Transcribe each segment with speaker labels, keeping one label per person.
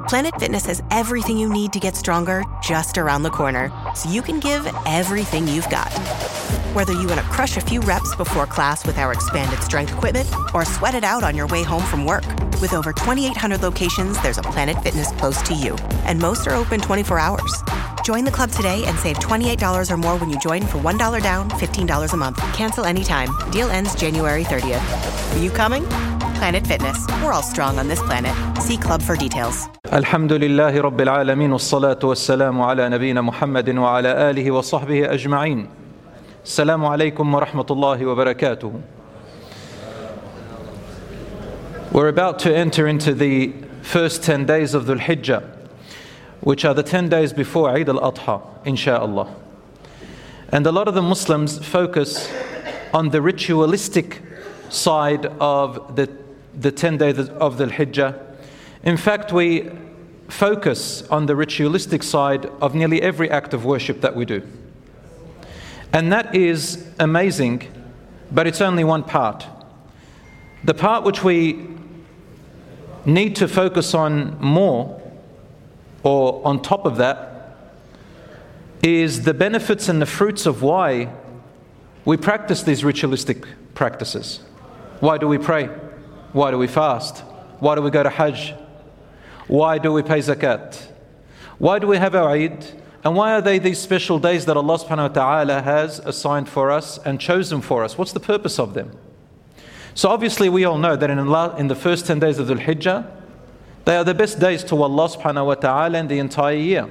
Speaker 1: Planet Fitness has everything you need to get stronger just around the corner, so you can give everything you've got. Whether you want to crush a few reps before class with our expanded strength equipment or sweat it out on your way home from work. With over 2,800 locations, there's a Planet Fitness close to you, and most are open 24 hours. Join the club today and save $28 or more when you join for $1 down, $15 a month. Cancel anytime. Deal ends January 30th. Are you coming? Planet Fitness. We're all strong on this planet. See club for details.
Speaker 2: Alhamdulillahi Rabbil Alameen, wassalatu wassalamu ala nabiyyina Muhammadin wa ala alihi wa sahbihi ajma'in. Assalamu alaikum wa rahmatullahi wa barakatuh. We're about to enter into the first 10 days of Dhul Hijjah, which are the 10 days before Eid al-Adha, insha'Allah. And a lot of the Muslims focus on the ritualistic side of the 10 days of Dhul Hijjah. In fact, we focus on the ritualistic side of nearly every act of worship that we do. And that is amazing, but it's only one part. The part which we need to focus on more, or on top of that, is the benefits and the fruits of why we practice these ritualistic practices. Why do we pray? Why do we fast? Why do we go to Hajj? Why do we pay zakat? Why do we have our Eid? And why are they these special days that Allah subhanahu wa ta'ala has assigned for us and chosen for us? What's the purpose of them? So obviously we all know that in the first 10 days of Dhul Hijjah, they are the best days to Allah subhanahu wa ta'ala in the entire year.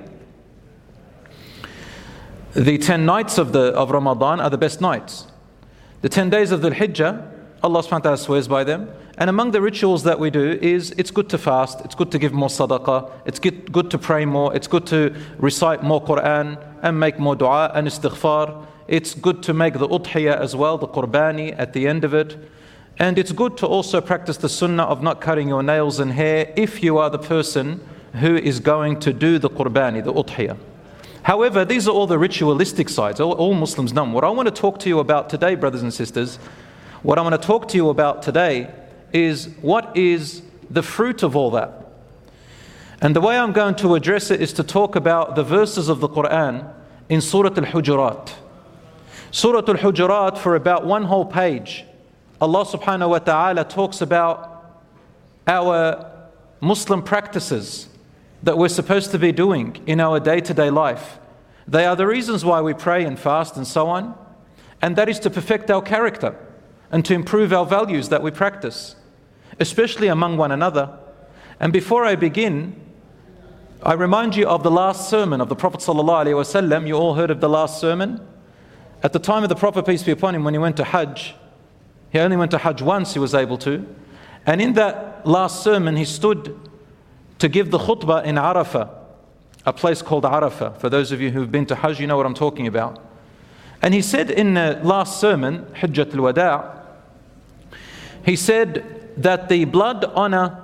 Speaker 2: The 10 nights of Ramadan are the best nights. The 10 days of Dhul Hijjah, Allah subhanahu wa ta'ala swears by them. And among the rituals that we do is it's good to fast, it's good to give more sadaqah, it's good to pray more, it's good to recite more Quran and make more dua and istighfar. It's good to make the udhiyah as well, the qurbani at the end of it. And it's good to also practice the sunnah of not cutting your nails and hair if you are the person who is going to do the qurbani, the udhiyah. However, these are all the ritualistic sides, all Muslims know. What I want to talk to you about today, brothers and sisters, what I want to talk to you about today is what is the fruit of all that. And the way I'm going to address it is to talk about the verses of the Quran in Surah Al-Hujurat. Surah Al-Hujurat, for about one whole page, Allah subhanahu wa ta'ala talks about our Muslim practices that we're supposed to be doing in our day-to-day life. They are the reasons why we pray and fast and so on. And that is to perfect our character and to improve our values that we practice, especially among one another. And before I begin, I remind you of the last sermon of the Prophet ﷺ. You all heard of the last sermon? At the time of the Prophet, peace be upon him, when he went to Hajj, he only went to Hajj once, he was able to. And in that last sermon, he stood to give the khutbah in Arafah, a place called Arafah. For those of you who've been to Hajj, you know what I'm talking about. And he said in the last sermon, Hajjat al-Wada', he said that the blood, the honor,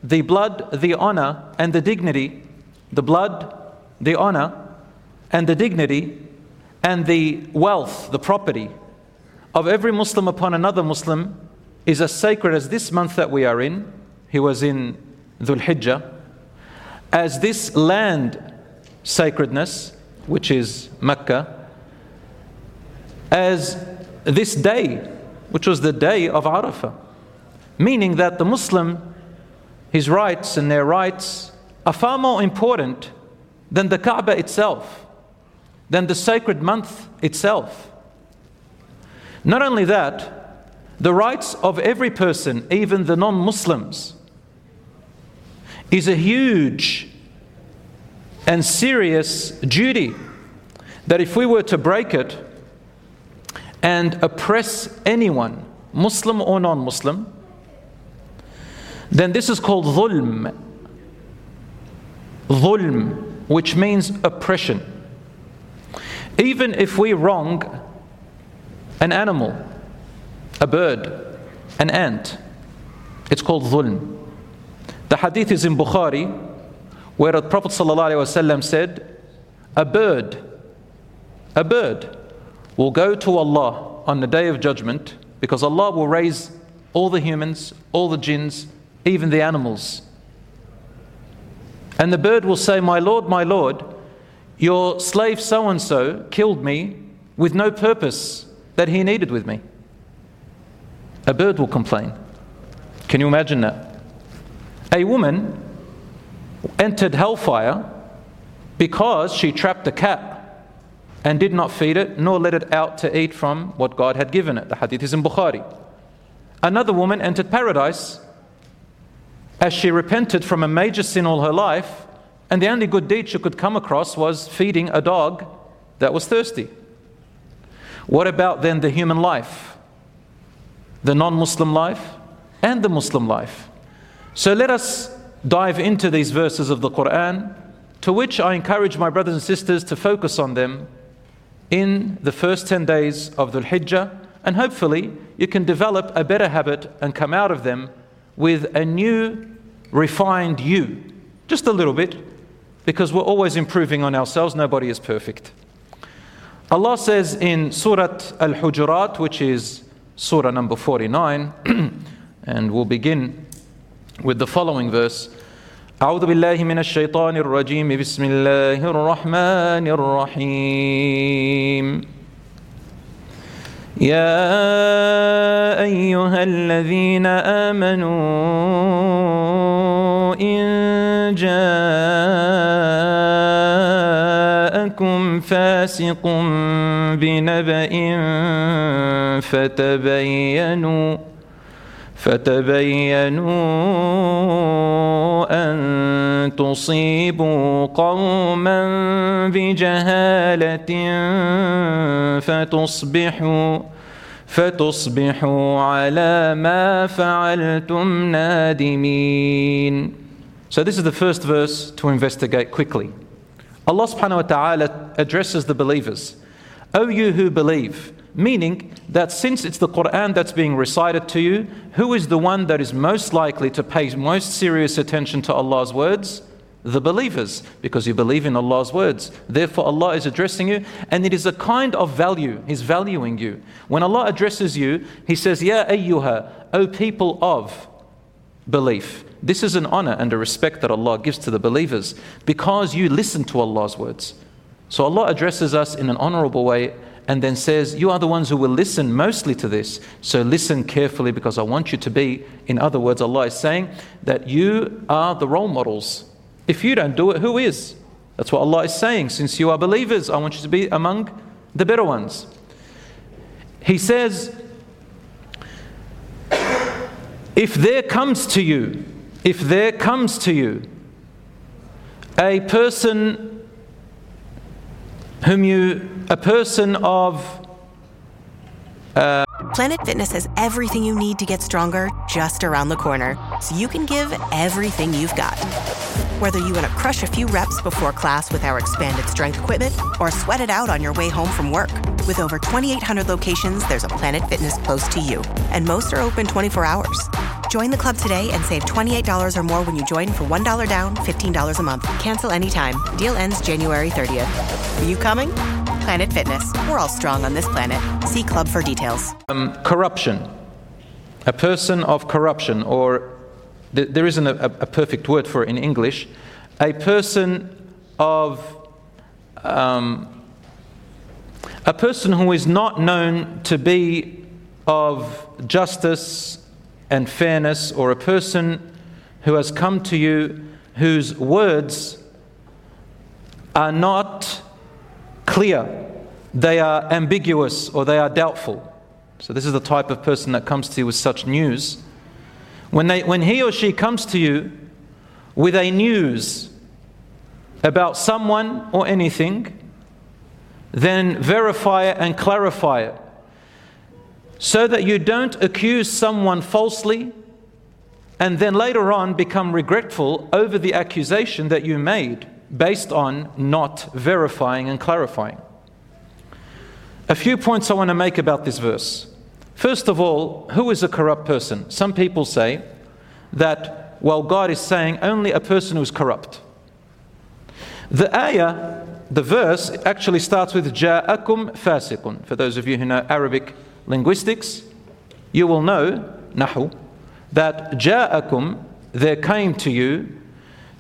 Speaker 2: and the dignity, the blood, the honor, and the dignity, and the wealth, the property of every Muslim upon another Muslim is as sacred as this month that we are in. He was in Dhul Hijjah. As this land sacredness, which is Mecca, as this day, which was the day of Arafah. Meaning that the Muslim, his rights and their rights are far more important than the Kaaba itself, than the sacred month itself. Not only that, the rights of every person, even the non-Muslims, is a huge and serious duty that if we were to break it and oppress anyone, Muslim or non-Muslim, then this is called dhulm. Dhulm, which means oppression. Even if we wrong an animal, a bird, an ant, it's called dhulm. The hadith is in Bukhari, where the Prophet ﷺ said, a bird will go to Allah on the day of judgment, because Allah will raise all the humans, all the jinns, even the animals. And the bird will say, my Lord, your slave so-and-so killed me with no purpose that he needed with me. A bird will complain. Can you imagine that? A woman entered hellfire because she trapped a cat and did not feed it nor let it out to eat from what God had given it. The hadith is in Bukhari. Another woman entered paradise as she repented from a major sin all her life, and the only good deed she could come across was feeding a dog that was thirsty. What about then the human life? The non-Muslim life and the Muslim life. So let us dive into these verses of the Quran, to which I encourage my brothers and sisters to focus on them in the first 10 days of Dhul Hijjah, and hopefully you can develop a better habit and come out of them with a new, refined you. Just a little bit, because we're always improving on ourselves. Nobody is perfect. Allah says in Surah Al-Hujurat, which is Surah number 49, and we'll begin with the following verse. أعوذ بالله من الشيطان الرجيم بسم الله الرحمن الرحيم يا أيها الذين آمنوا إن جاءكم فاسق بنبأ فتبينوا أن تصيبوا قوما بجهالة فتصبحوا على ما فعلتم نادمين. So this is the first verse to investigate quickly. Allah subhanahu wa ta'ala addresses the believers. O you who believe, meaning that since it's the Quran that's being recited to you, who is the one that is most likely to pay most serious attention to Allah's words? The believers, because you believe in Allah's words. Therefore Allah is addressing you, and it is a kind of value. He's valuing you. When Allah addresses you, He says, Ya ayyuha, O people of belief. This is an honor and a respect that Allah gives to the believers, because you listen to Allah's words. So Allah addresses us in an honorable way, and then says, you are the ones who will listen mostly to this. So listen carefully, because I want you to be, in other words, Allah is saying that you are the role models. If you don't do it, who is? That's what Allah is saying. Since you are believers, I want you to be among the better ones. He says, if there comes to you a person of
Speaker 1: Planet Fitness has everything you need to get stronger just around the corner, so you can give everything you've got. Whether you want to crush a few reps before class with our expanded strength equipment or sweat it out on your way home from work. With over 2,800 locations, there's a Planet Fitness close to you, and most are open 24 hours. Join the club today and save $28 or more when you join for $1 down, $15 a month. Cancel anytime. Deal ends January 30th. Are you coming? Planet Fitness. We're all strong on this planet. See club for details.
Speaker 2: Corruption. A person of corruption, or there isn't a perfect word for it in English. A person of a person who is not known to be of justice and fairness, or a person who has come to you whose words are not clear, they are ambiguous, or they are doubtful. So this is the type of person that comes to you with such news. When he or she comes to you with a news about someone or anything, then verify it and clarify it, so that you don't accuse someone falsely and then later on become regretful over the accusation that you made based on not verifying and clarifying. A few points I want to make about this verse. First of all, who is a corrupt person? Some people say that, well, God is saying only a person who is corrupt. The ayah, the verse, actually starts with جَاءَكُمْ فَاسِقٌ. For those of you who know Arabic linguistics, you will know, Nahu, that جَاءَكُمْ, there came to you,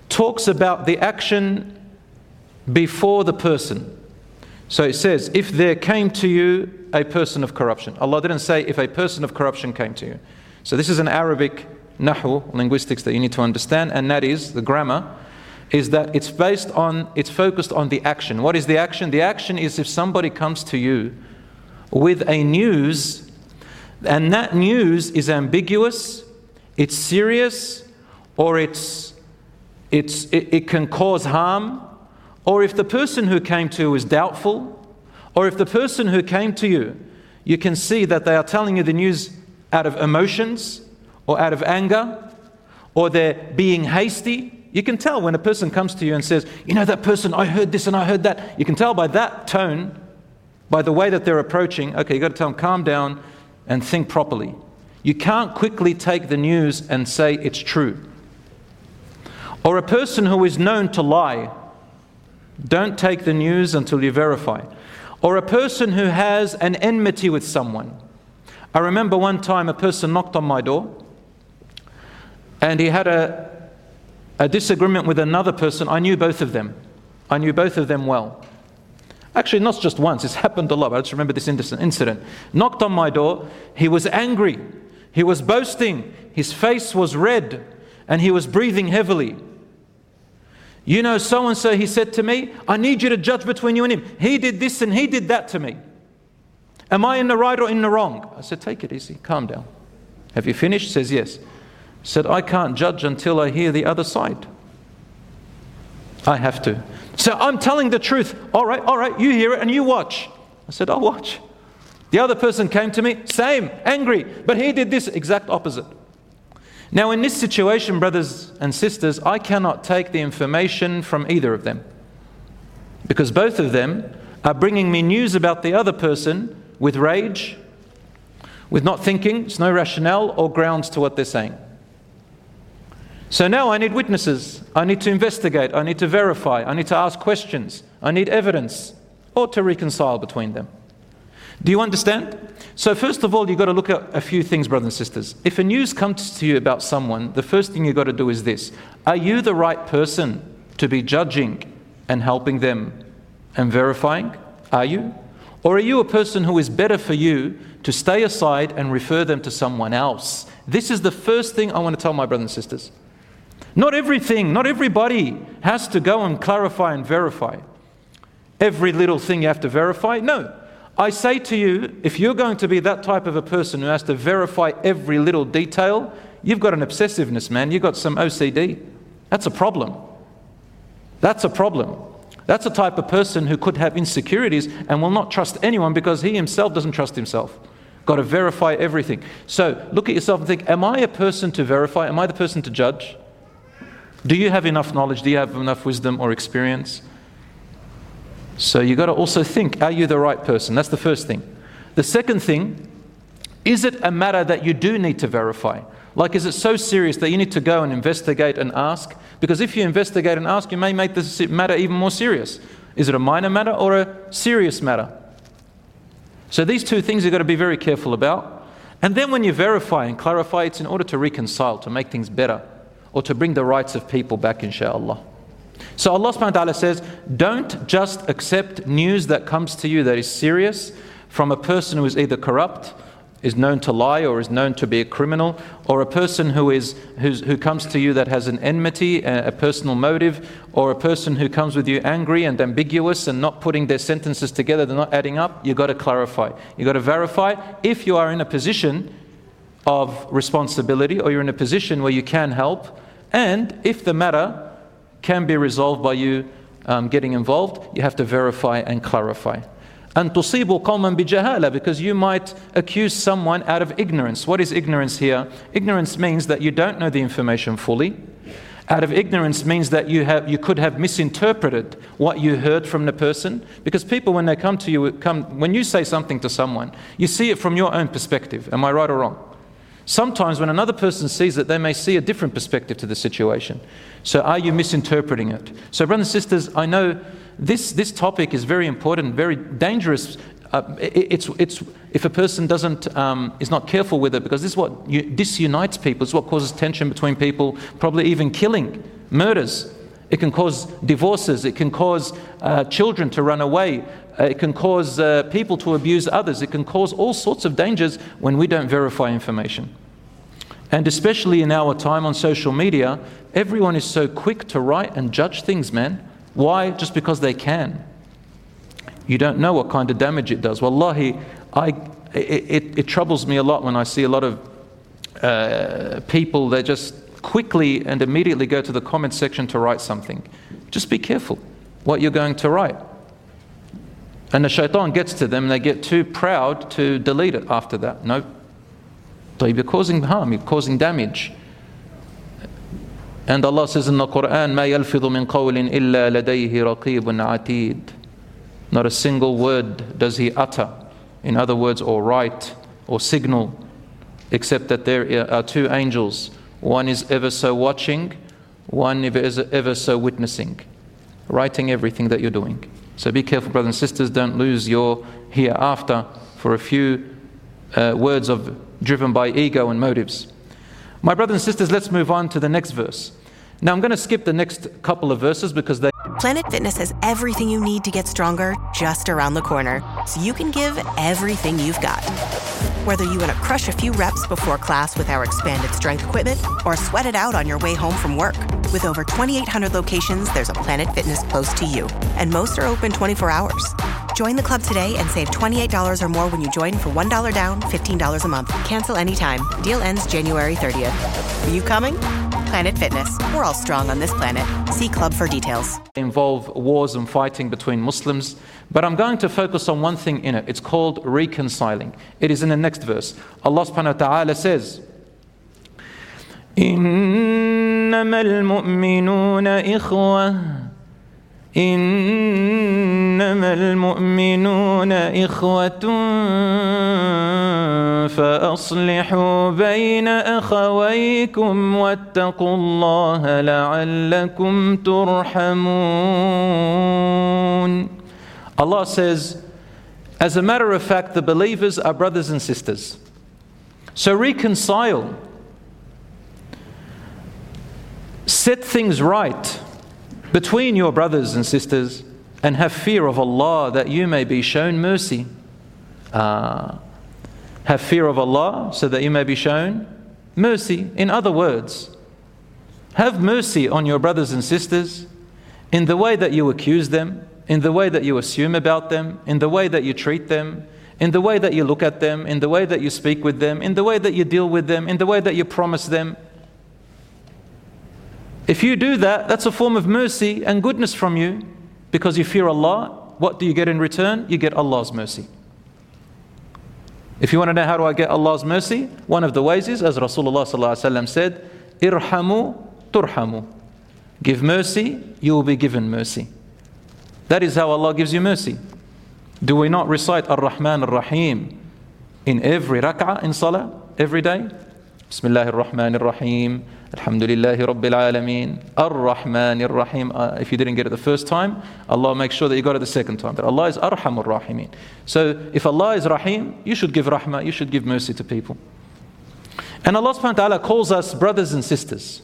Speaker 2: talks about the action before the person. So it says, if there came to you a person of corruption. Allah didn't say if a person of corruption came to you. So this is an Arabic nahu, linguistics, that you need to understand, and that is, the grammar, is that it's focused on the action. What is the action? The action is if somebody comes to you with a news, and that news is ambiguous, it's serious, or it can cause harm, or if the person who came to you is doubtful, or if the person who came to you, you can see that they are telling you the news out of emotions, or out of anger, or they're being hasty. You can tell when a person comes to you and says, you know that person, I heard this and I heard that. You can tell by that tone, by the way that they're approaching, okay, you've got to tell them, calm down and think properly. You can't quickly take the news and say it's true. Or a person who is known to lie, don't take the news until you verify. Or a person who has an enmity with someone. I remember one time a person knocked on my door and he had a disagreement with another person. I knew both of them. I knew both of them well. Actually, not just once, it's happened a lot. I just remember this incident. Knocked on my door, he was angry, he was boasting, his face was red, and he was breathing heavily. You know, so-and-so, he said to me, I need you to judge between you and him. He did this and he did that to me. Am I in the right or in the wrong? I said, take it easy, calm down. Have you finished? He says, yes. I said, I can't judge until I hear the other side. I have to. So I'm telling the truth. All right, you hear it and you watch. I said, I'll watch. The other person came to me, same, angry, but he did this, exact opposite. Now in this situation, brothers and sisters, I cannot take the information from either of them, because both of them are bringing me news about the other person with rage, with not thinking, there's no rationale or grounds to what they're saying. So now I need witnesses, I need to investigate, I need to verify, I need to ask questions, I need evidence, or to reconcile between them. Do you understand? So first of all, you've got to look at a few things, brothers and sisters. If a news comes to you about someone, the first thing you've got to do is this. Are you the right person to be judging and helping them and verifying? Are you? Or are you a person who is better for you to stay aside and refer them to someone else? This is the first thing I want to tell my brothers and sisters. Not everything, not everybody has to go and clarify and verify. Every little thing you have to verify? No. I say to you, if you're going to be that type of a person who has to verify every little detail, you've got an obsessiveness, man. You've got some OCD. That's a problem. That's a problem. That's a type of person who could have insecurities and will not trust anyone because he himself doesn't trust himself. Got to verify everything. So look at yourself and think, am I a person to verify? Am I the person to judge? Do you have enough knowledge? Do you have enough wisdom or experience? So you've got to also think, are you the right person? That's the first thing. The second thing, is it a matter that you do need to verify? Like, is it so serious that you need to go and investigate and ask? Because if you investigate and ask, you may make this matter even more serious. Is it a minor matter or a serious matter? So these two things you've got to be very careful about. And then when you verify and clarify, it's in order to reconcile, to make things better, or to bring the rights of people back, inshallah. So Allah subhanahu wa ta'ala says, don't just accept news that comes to you that is serious from a person who is either corrupt, is known to lie, or is known to be a criminal, or a person who comes to you that has an enmity, a personal motive, or a person who comes with you angry and ambiguous and not putting their sentences together, they're not adding up. You've got to clarify. You've got to verify if you are in a position of responsibility or you're in a position where you can help, and if the matter can be resolved by you getting involved, you have to verify and clarify. And tusibu qawman bijahala, because you might accuse someone out of ignorance. What is ignorance here? Ignorance means that you don't know the information fully. Out of ignorance means that you could have misinterpreted what you heard from the person. Because people, when they come to you, when you say something to someone, you see it from your own perspective. Am I right or wrong? Sometimes when another person sees it, they may see a different perspective to the situation. So are you misinterpreting it? So brothers and sisters, I know this topic is very important, very dangerous. It's if a person is not careful with it, because this is what disunites people. It's what causes tension between people, probably even killing, murders. It can cause divorces. It can cause children to run away. It can cause people to abuse others. It can cause all sorts of dangers when we don't verify information. And especially in our time on social media, everyone is so quick to write and judge things, man. Why? Just because they can. You don't know what kind of damage it does. Wallahi, it troubles me a lot when I see a lot of people that just quickly and immediately go to the comment section to write something. Just be careful what you're going to write. And the shaitan gets to them, they get too proud to delete it after that. No. You're causing harm, you're causing damage. And Allah says in the Quran, مَا يَلْفِظُ مِنْ قَوْلٍ إِلَّا لَدَيْهِ رَقِيبٌ عَتِيدٌ. Not a single word does he utter, in other words, or write, or signal, except that there are two angels. One is ever so watching, one is ever so witnessing, writing everything that you're doing. So be careful, brothers and sisters, don't lose your hereafter for a few words driven by ego and motives. My brothers and sisters, let's move on to the next verse. Now I'm going to skip the next couple of verses because they...
Speaker 1: Planet Fitness has everything you need to get stronger just around the corner, so you can give everything you've got. Whether you want to crush a few reps before class with our expanded strength equipment or sweat it out on your way home from work. With over 2,800 locations, there's a Planet Fitness close to you, and most are open 24 hours. Join the club today and save $28 or more when you join for $1 down, $15 a month. Cancel anytime. Deal ends January 30th. Are you coming? Planet Fitness. We're all strong on this planet. See club for details.
Speaker 2: Involve wars and fighting between Muslims, but I'm going to focus on one thing in it. It's called reconciling. It is in the next verse. Allah subhanahu wa ta'ala says, إِنَّمَا الْمُؤْمِنُونَ إِخْوَةٌ إنما المؤمنون إخوة فأصلحوا بين أخويكم واتقوا الله لعلكم ترحمون. Allah says, as a matter of fact, the believers are brothers and sisters. So reconcile. Set things right between your brothers and sisters, and have fear of Allah that you may be shown mercy. Have fear of Allah so that you may be shown mercy. In other words, have mercy on your brothers and sisters in the way that you accuse them, in the way that you assume about them, in the way that you treat them, in the way that you look at them, in the way that you speak with them, in the way that you deal with them, in the way that you promise them. If you do that, that's a form of mercy and goodness from you because you fear Allah. What do you get in return? You get Allah's mercy. If you want to know how do I get Allah's mercy, one of the ways is, as Rasulullah ﷺ said, Irhamu turhamu. Give mercy, you will be given mercy. That is how Allah gives you mercy. Do we not recite Ar-Rahman Ar-Rahim in every rak'ah in salah, every day? Bismillahir Rahmanir Rahim. Alhamdulillahi Rabbil Alameen. Ar-Rahman Ar-Rahim. If you didn't get it the first time, Allah makes sure that you got it the second time. That Allah is Arhamur Rahimin. So if Allah is Rahim, you should give rahmah, you should give mercy to people. And Allah subhanahu wa ta'ala calls us brothers and sisters.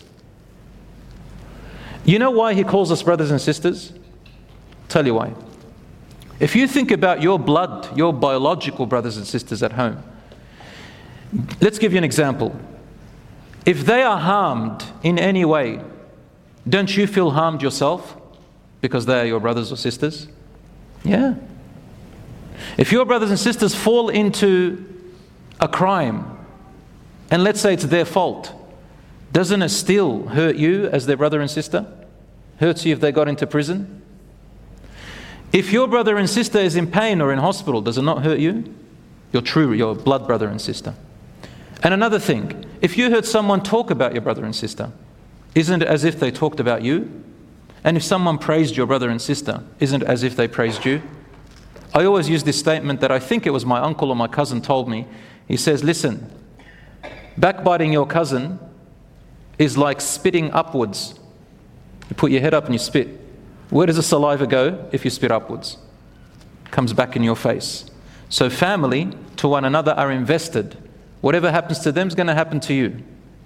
Speaker 2: You know why He calls us brothers and sisters? Tell you why. If you think about your blood, your biological brothers and sisters at home, let's give you an example. If they are harmed in any way, don't you feel harmed yourself because they are your brothers or sisters? Yeah. If your brothers and sisters fall into a crime, and let's say it's their fault, doesn't it still hurt you as their brother and sister? Hurts you if they got into prison? If your brother and sister is in pain or in hospital, does it not hurt you? Your blood brother and sister. And another thing, if you heard someone talk about your brother and sister, isn't it as if they talked about you? And if someone praised your brother and sister, isn't it as if they praised you? I always use this statement that I think it was my uncle or my cousin told me. He says, listen, backbiting your cousin is like spitting upwards. You put your head up and you spit. Where does the saliva go if you spit upwards? It comes back in your face. So family to one another are invested. Whatever happens to them is going to happen to you.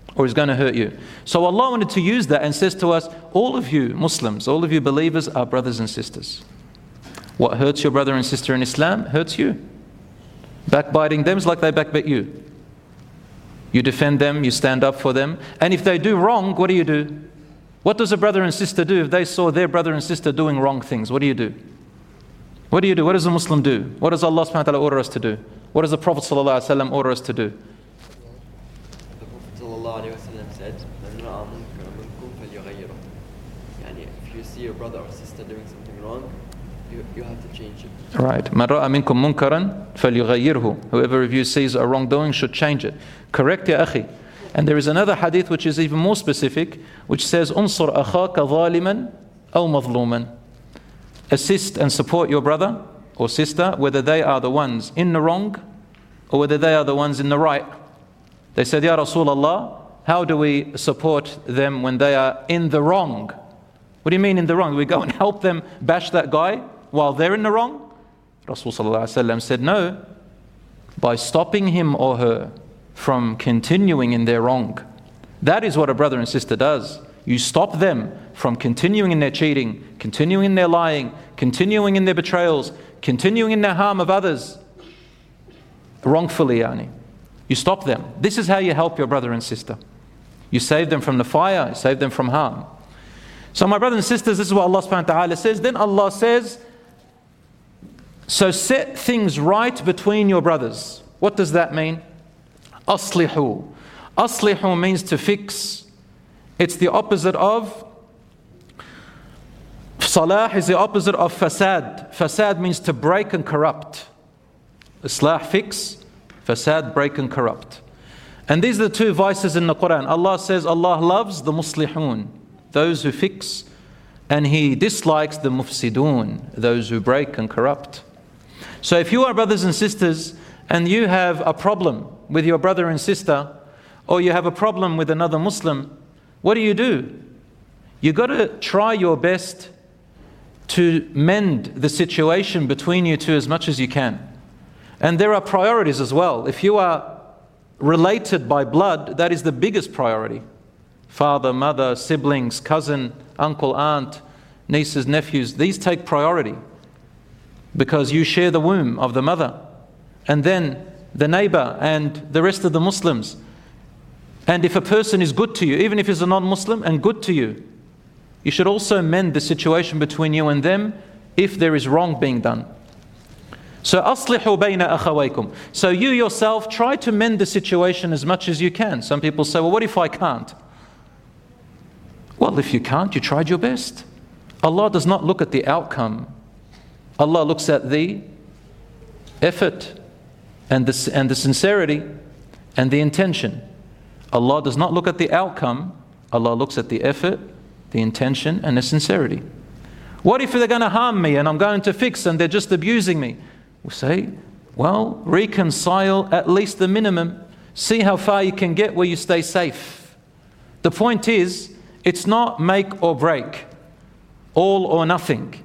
Speaker 2: or he's going to hurt you. So Allah wanted to use that and says to us, all of you Muslims, all of you believers are brothers and sisters. What hurts your brother and sister in Islam hurts you. Backbiting them is like they backbite you. You defend them, you stand up for them. And if they do wrong, what do? What does a brother and sister do if they saw their brother and sister doing wrong things? What do you do? What do you do? What does a Muslim do? What does Allah subhanahu wa ta'ala order us to do? What does the Prophet sallallahu alaihi wasallam order us to do?
Speaker 3: The Prophet sallallahu alaihi wasallam said, "Man ra'a munkaran minkum falyughayyirhu." Yani, if you see your brother or sister doing something wrong, you have to change it.
Speaker 2: Right. مَنْ رَأَى مِنْكُمْ مُنْكَرًا فَلْيُغَيِّرْهُ. Whoever of you sees a wrongdoing should change it. Correct, ya akhi. And there is another hadith which is even more specific, which says, "Unsur akhaka ظالما أو مظلوما." Assist and support your brother or sister, whether they are the ones in the wrong or whether they are the ones in the right. They said, "Ya Rasulullah, how do we support them when they are in the wrong?" What do you mean in the wrong? Do we go and help them bash that guy while they're in the wrong? Rasulullah said, no, by stopping him or her from continuing in their wrong. That is what a brother and sister does. You stop them from continuing in their cheating, continuing in their lying, continuing in their betrayals, continuing in their harm of others. Wrongfully, yani. You stop them. This is how you help your brother and sister. You save them from the fire, you save them from harm. So my brothers and sisters, this is what Allah subhanahu wa ta'ala says. Then Allah says, so set things right between your brothers. What does that mean? Aslihu. Aslihu means to fix. It's the opposite of Salah is the opposite of fasad. Fasad means to break and corrupt. Islah, fix. Fasad, break and corrupt. And these are the two vices in the Quran. Allah says Allah loves the muslihun, those who fix, and He dislikes the mufsidun, those who break and corrupt. So if you are brothers and sisters and you have a problem with your brother and sister, or you have a problem with another Muslim, what do? You got to try your best to mend the situation between you two as much as you can. And there are priorities as well. If you are related by blood, that is the biggest priority. Father, mother, siblings, cousin, uncle, aunt, nieces, nephews, these take priority because you share the womb of the mother. And then the neighbor and the rest of the Muslims. And if a person is good to you, even if he's a non-Muslim and good to you, you should also mend the situation between you and them if there is wrong being done. So أصلحوا بين أخويكم. So you yourself try to mend the situation as much as you can. Some people say, well, what if I can't? Well, if you can't, you tried your best. Allah does not look at the outcome. Allah looks at the effort and the sincerity and the intention. Allah does not look at the outcome. Allah looks at the effort, the intention and the sincerity. What if they're going to harm me and I'm going to fix and they're just abusing me? We say, well, reconcile at least the minimum. See how far you can get where you stay safe. The point is, it's not make or break, all or nothing.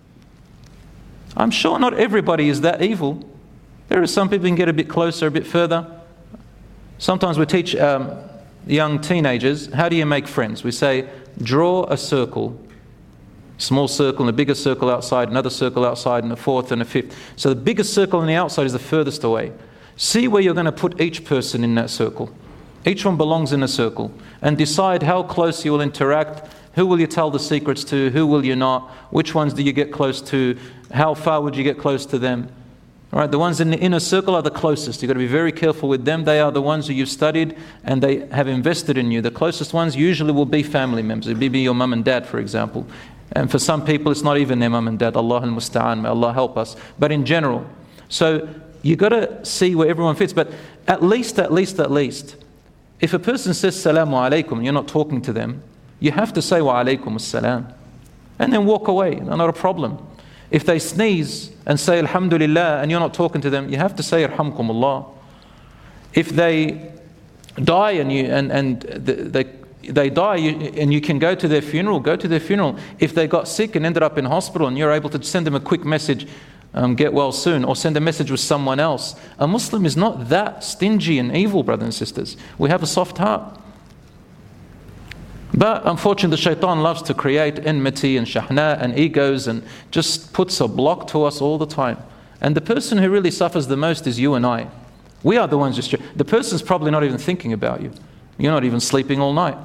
Speaker 2: I'm sure not everybody is that evil. There are some people who can get a bit closer, a bit further. Sometimes we teach young teenagers, how do you make friends? We say, draw a circle. Small circle and a bigger circle outside, another circle outside, and a fourth and a fifth. So the biggest circle on the outside is the furthest away. See where you're going to put each person in that circle. Each one belongs in a circle. And decide how close you will interact. Who will you tell the secrets to? Who will you not? Which ones do you get close to? How far would you get close to them? All right, the ones in the inner circle are the closest. You've got to be very careful with them. They are the ones who you've studied and they have invested in you. The closest ones usually will be family members. It may be your mum and dad, for example. And for some people, it's not even their mum and dad. Allah al-Musta'an, may Allah help us. But in general, so you've got to see where everyone fits. But at least, if a person says Salamu Alaikum and you're not talking to them, you have to say Wa Alaikum As-Salam. And then walk away, not a problem. If they sneeze and say Alhamdulillah and you're not talking to them, you have to say Yarhamkumullah. If they die and they die and you can go to their funeral, go to their funeral. If they got sick and ended up in hospital and you're able to send them a quick message, get well soon, or send a message with someone else. A Muslim is not that stingy and evil, brothers and sisters. We have a soft heart. But unfortunately, the shaitan loves to create enmity and shahna and egos and just puts a block to us all the time. And the person who really suffers the most is you and I. We are the ones the person's probably not even thinking about you. You're not even sleeping all night.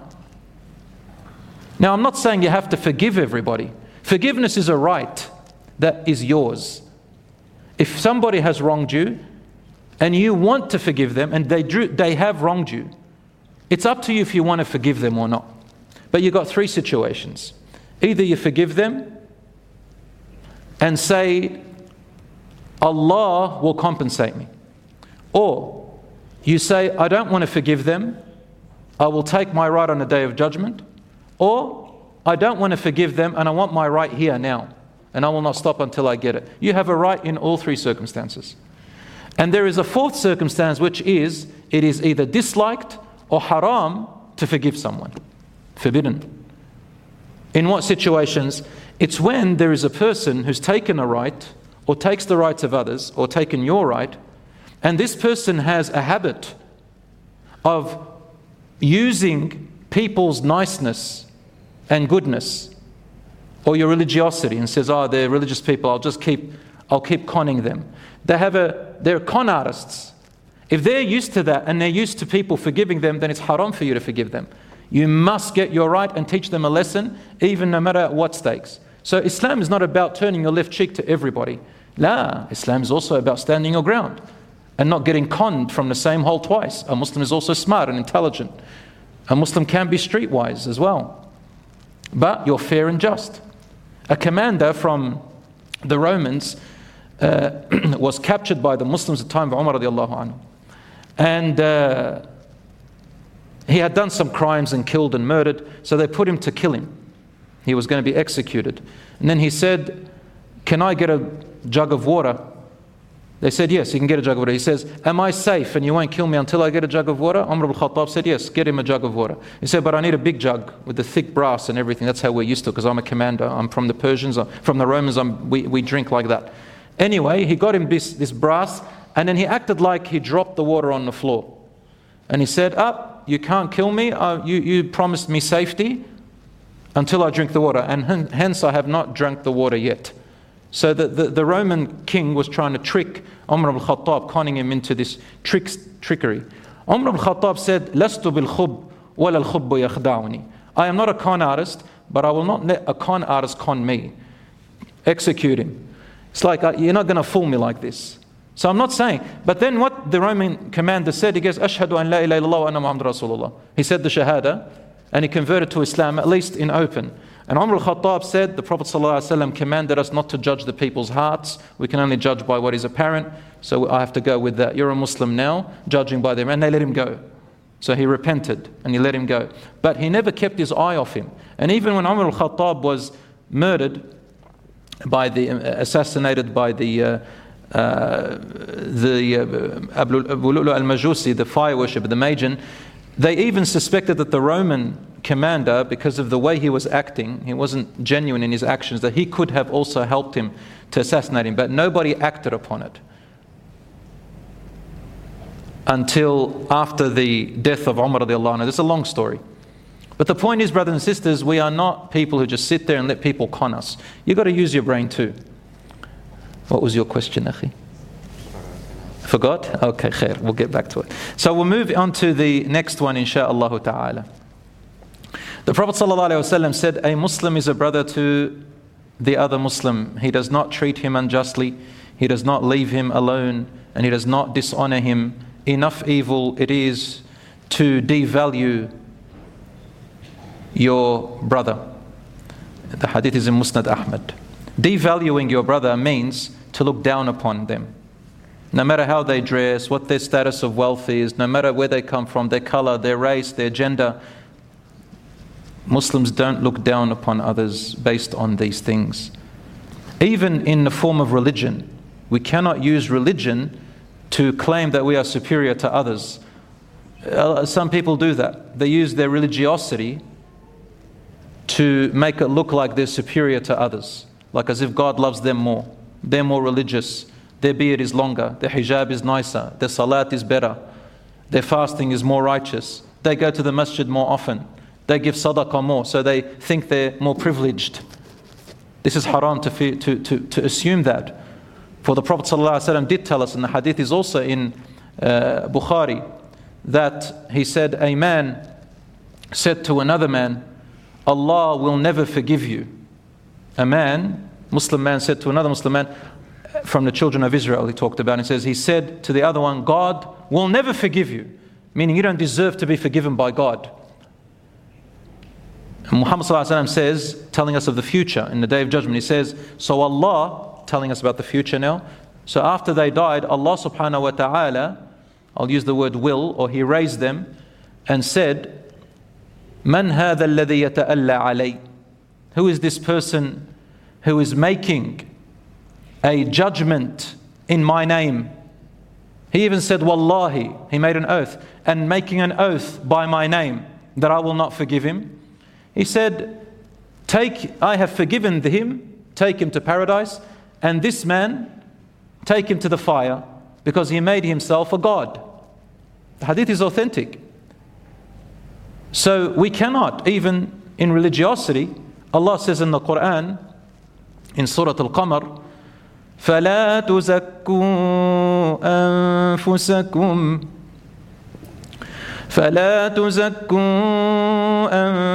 Speaker 2: Now, I'm not saying you have to forgive everybody. Forgiveness is a right that is yours. If somebody has wronged you and you want to forgive them and they have wronged you, it's up to you if you want to forgive them or not. But you've got three situations. Either you forgive them and say, Allah will compensate me. Or you say, I don't want to forgive them. I will take my right on the day of judgment. Or I don't want to forgive them and I want my right here now. And I will not stop until I get it. You have a right in all three circumstances. And there is a fourth circumstance, which is, it is either disliked or haram to forgive someone. Forbidden. In what situations? It's when there is a person who's taken a right, or takes the rights of others, or taken your right, and this person has a habit of using people's niceness and goodness, or your religiosity, and says, oh, they're religious people, I'll keep conning them. They're con artists. If they're used to that and they're used to people forgiving them, then it's haram for you to forgive them. You must get your right and teach them a lesson, even no matter what stakes. So Islam is not about turning your left cheek to everybody. La, Islam is also about standing your ground and not getting conned from the same hole twice. A Muslim is also smart and intelligent. A Muslim can be streetwise as well. But you're fair and just. A commander from the Romans was captured by the Muslims at the time of Umar radiallahu anhu. And he had done some crimes and killed and murdered, so they put him to kill him. He was going to be executed. And then he said, can I get a jug of water? They said, yes, you can get a jug of water. He says, am I safe and you won't kill me until I get a jug of water? Umar ibn Khattab said, yes, get him a jug of water. He said, but I need a big jug with the thick brass and everything. That's how we're used to it, because I'm a commander. I'm from the Persians, from the Romans, we drink like that. Anyway, he got him this brass, and then he acted like he dropped the water on the floor. And he said, you can't kill me. You promised me safety until I drink the water. And hence I have not drunk the water yet. So the Roman king was trying to trick Umar ibn Khattab, conning him into this trickery. Umar ibn Khattab said, Lastu bil khub wala al khubbu yakhda'uni. I am not a con artist, but I will not let a con artist con me. Execute him. It's like, you're not going to fool me like this. So I'm not saying. But then what the Roman commander said, he goes, Ashhadu an la ilaha illallah wa anna Muhammad Rasulullah. He said the Shahada, and he converted to Islam, at least in open. And Umar al-Khattab said, the Prophet ﷺ commanded us not to judge the people's hearts. We can only judge by what is apparent. So I have to go with that. You're a Muslim now, judging by them. And they let him go. So he repented and he let him go. But he never kept his eye off him. And even when Umar al-Khattab was murdered, assassinated by the Abu Lu'lu al-Majusi, the fire worshipper, the Magian, they even suspected that the Roman commander, because of the way he was acting, he wasn't genuine in his actions, that he could have also helped him to assassinate him. But nobody acted upon it until after the death of Umar radiallahu anhu. It's a long story. But the point is, brothers and sisters, we are not people who just sit there and let people con us. You've got to use your brain too. What was your question, Akhi? Forgot? Okay, khair. We'll get back to it. So we'll move on to the next one, insha'Allah ta'ala. The Prophet ﷺ said, a Muslim is a brother to the other Muslim. He does not treat him unjustly. He does not leave him alone. And he does not dishonor him. Enough evil it is to devalue your brother. The hadith is in Musnad Ahmad. Devaluing your brother means to look down upon them. No matter how they dress, what their status of wealth is, no matter where they come from, their color, their race, their gender, Muslims don't look down upon others based on these things. Even in the form of religion, we cannot use religion to claim that we are superior to others. Some people do that. They use their religiosity to make it look like they're superior to others, like as if God loves them more. They're more religious. Their beard is longer. Their hijab is nicer. Their salat is better. Their fasting is more righteous. They go to the masjid more often. they give sadaqah more, so they think they're more privileged. This is haram to assume that. For the Prophet ﷺ did tell us, and the hadith is also in Bukhari, that he said, a man said to another man, Allah will never forgive you. A man, Muslim man, said to another Muslim man, from the children of Israel he talked about, he said to the other one, God will never forgive you, meaning you don't deserve to be forgiven by God. And Muhammad ﷺ says, telling us of the future in the Day of Judgment, he says, so Allah, telling us about the future now, so after they died, Allah subhanahu wa ta'ala, I'll use the word will, or he raised them and said, Man hadha alladhi yata'alla alay? Who is this person who is making a judgment in my name? He even said, Wallahi, he made an oath, and making an oath by my name, that I will not forgive him. He said, I have forgiven him, take him to paradise, and this man, take him to the fire, because he made himself a god. The hadith is authentic. So we cannot, even in religiosity, Allah says in the Quran, in Surah Al-Qamar, فَلَا تُزَكُّوا أَنفُسَكُمْ فَلَا تُزَكُّوا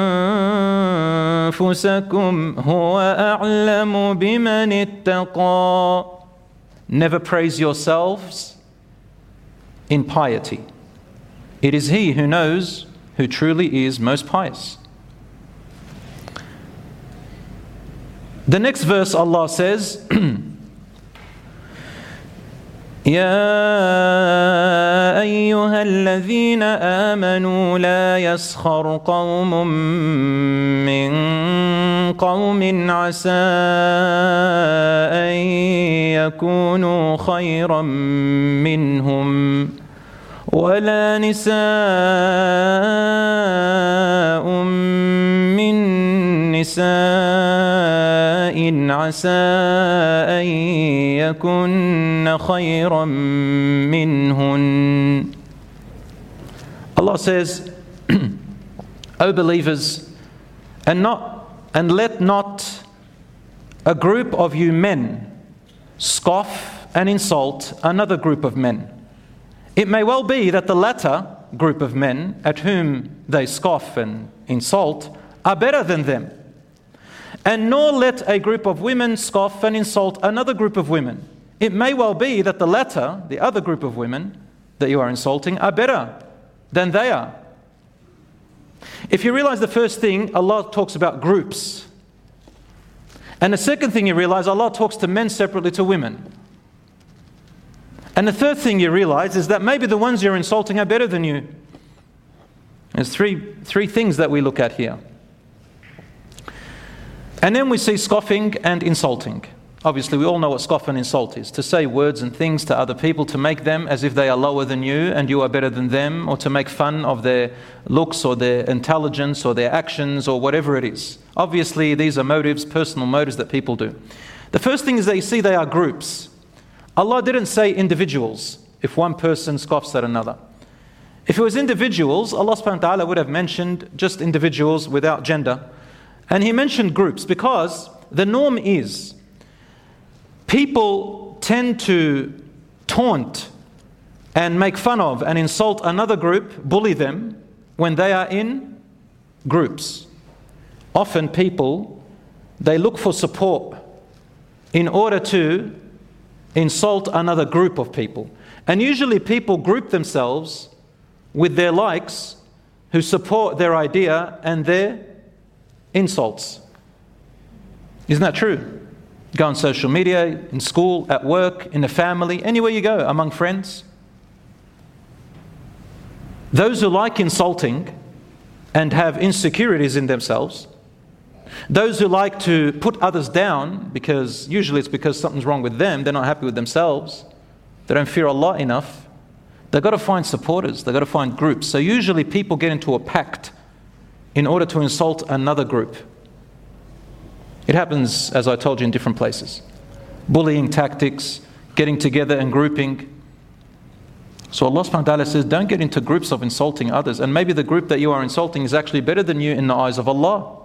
Speaker 2: أَنفُسَكُمْ هُوَ أَعْلَمُ بِمَنِ اتَّقَى. Never praise yourselves in piety. It is He who knows who truly is most pious. The next verse Allah says, يا أيها الذين آمنوا لا يسخر قوم من قوم عسى أن يكونوا خيرا منهم ولا نساء من نساء عسى أن يكن خيرا منهن. Allah says, O believers, and let not a group of you men scoff and insult another group of men. It may well be that the latter group of men at whom they scoff and insult are better than them. And nor let a group of women scoff and insult another group of women. It may well be that the latter, the other group of women that you are insulting, are better than they are. If you realize the first thing, Allah talks about groups. And the second thing you realize, Allah talks to men separately to women. And the third thing you realize is that maybe the ones you're insulting are better than you. There's three things that we look at here. And then we see scoffing and insulting. Obviously, we all know what scoff and insult is. To say words and things to other people, to make them as if they are lower than you and you are better than them, or to make fun of their looks or their intelligence or their actions or whatever it is. Obviously, these are motives, personal motives that people do. The first thing is that you see they are groups. Allah didn't say individuals if one person scoffs at another. If it was individuals, Allah subhanahu wa ta'ala would have mentioned just individuals without gender. And He mentioned groups because the norm is people tend to taunt and make fun of and insult another group, bully them when they are in groups. Often people, they look for support in order to insult another group of people. And usually people group themselves with their likes who support their idea and their insults. Isn't that true? Go on social media, in school, at work, in the family, anywhere you go, among friends. Those who like insulting and have insecurities in themselves, those who like to put others down, because usually it's because something's wrong with them, they're not happy with themselves, they don't fear Allah enough, they've got to find supporters, they've got to find groups. So usually people get into a pact in order to insult another group. It happens, as I told you, in different places. Bullying tactics, getting together and grouping. So Allah subhanahu wa ta'ala says, don't get into groups of insulting others. And maybe the group that you are insulting is actually better than you in the eyes of Allah.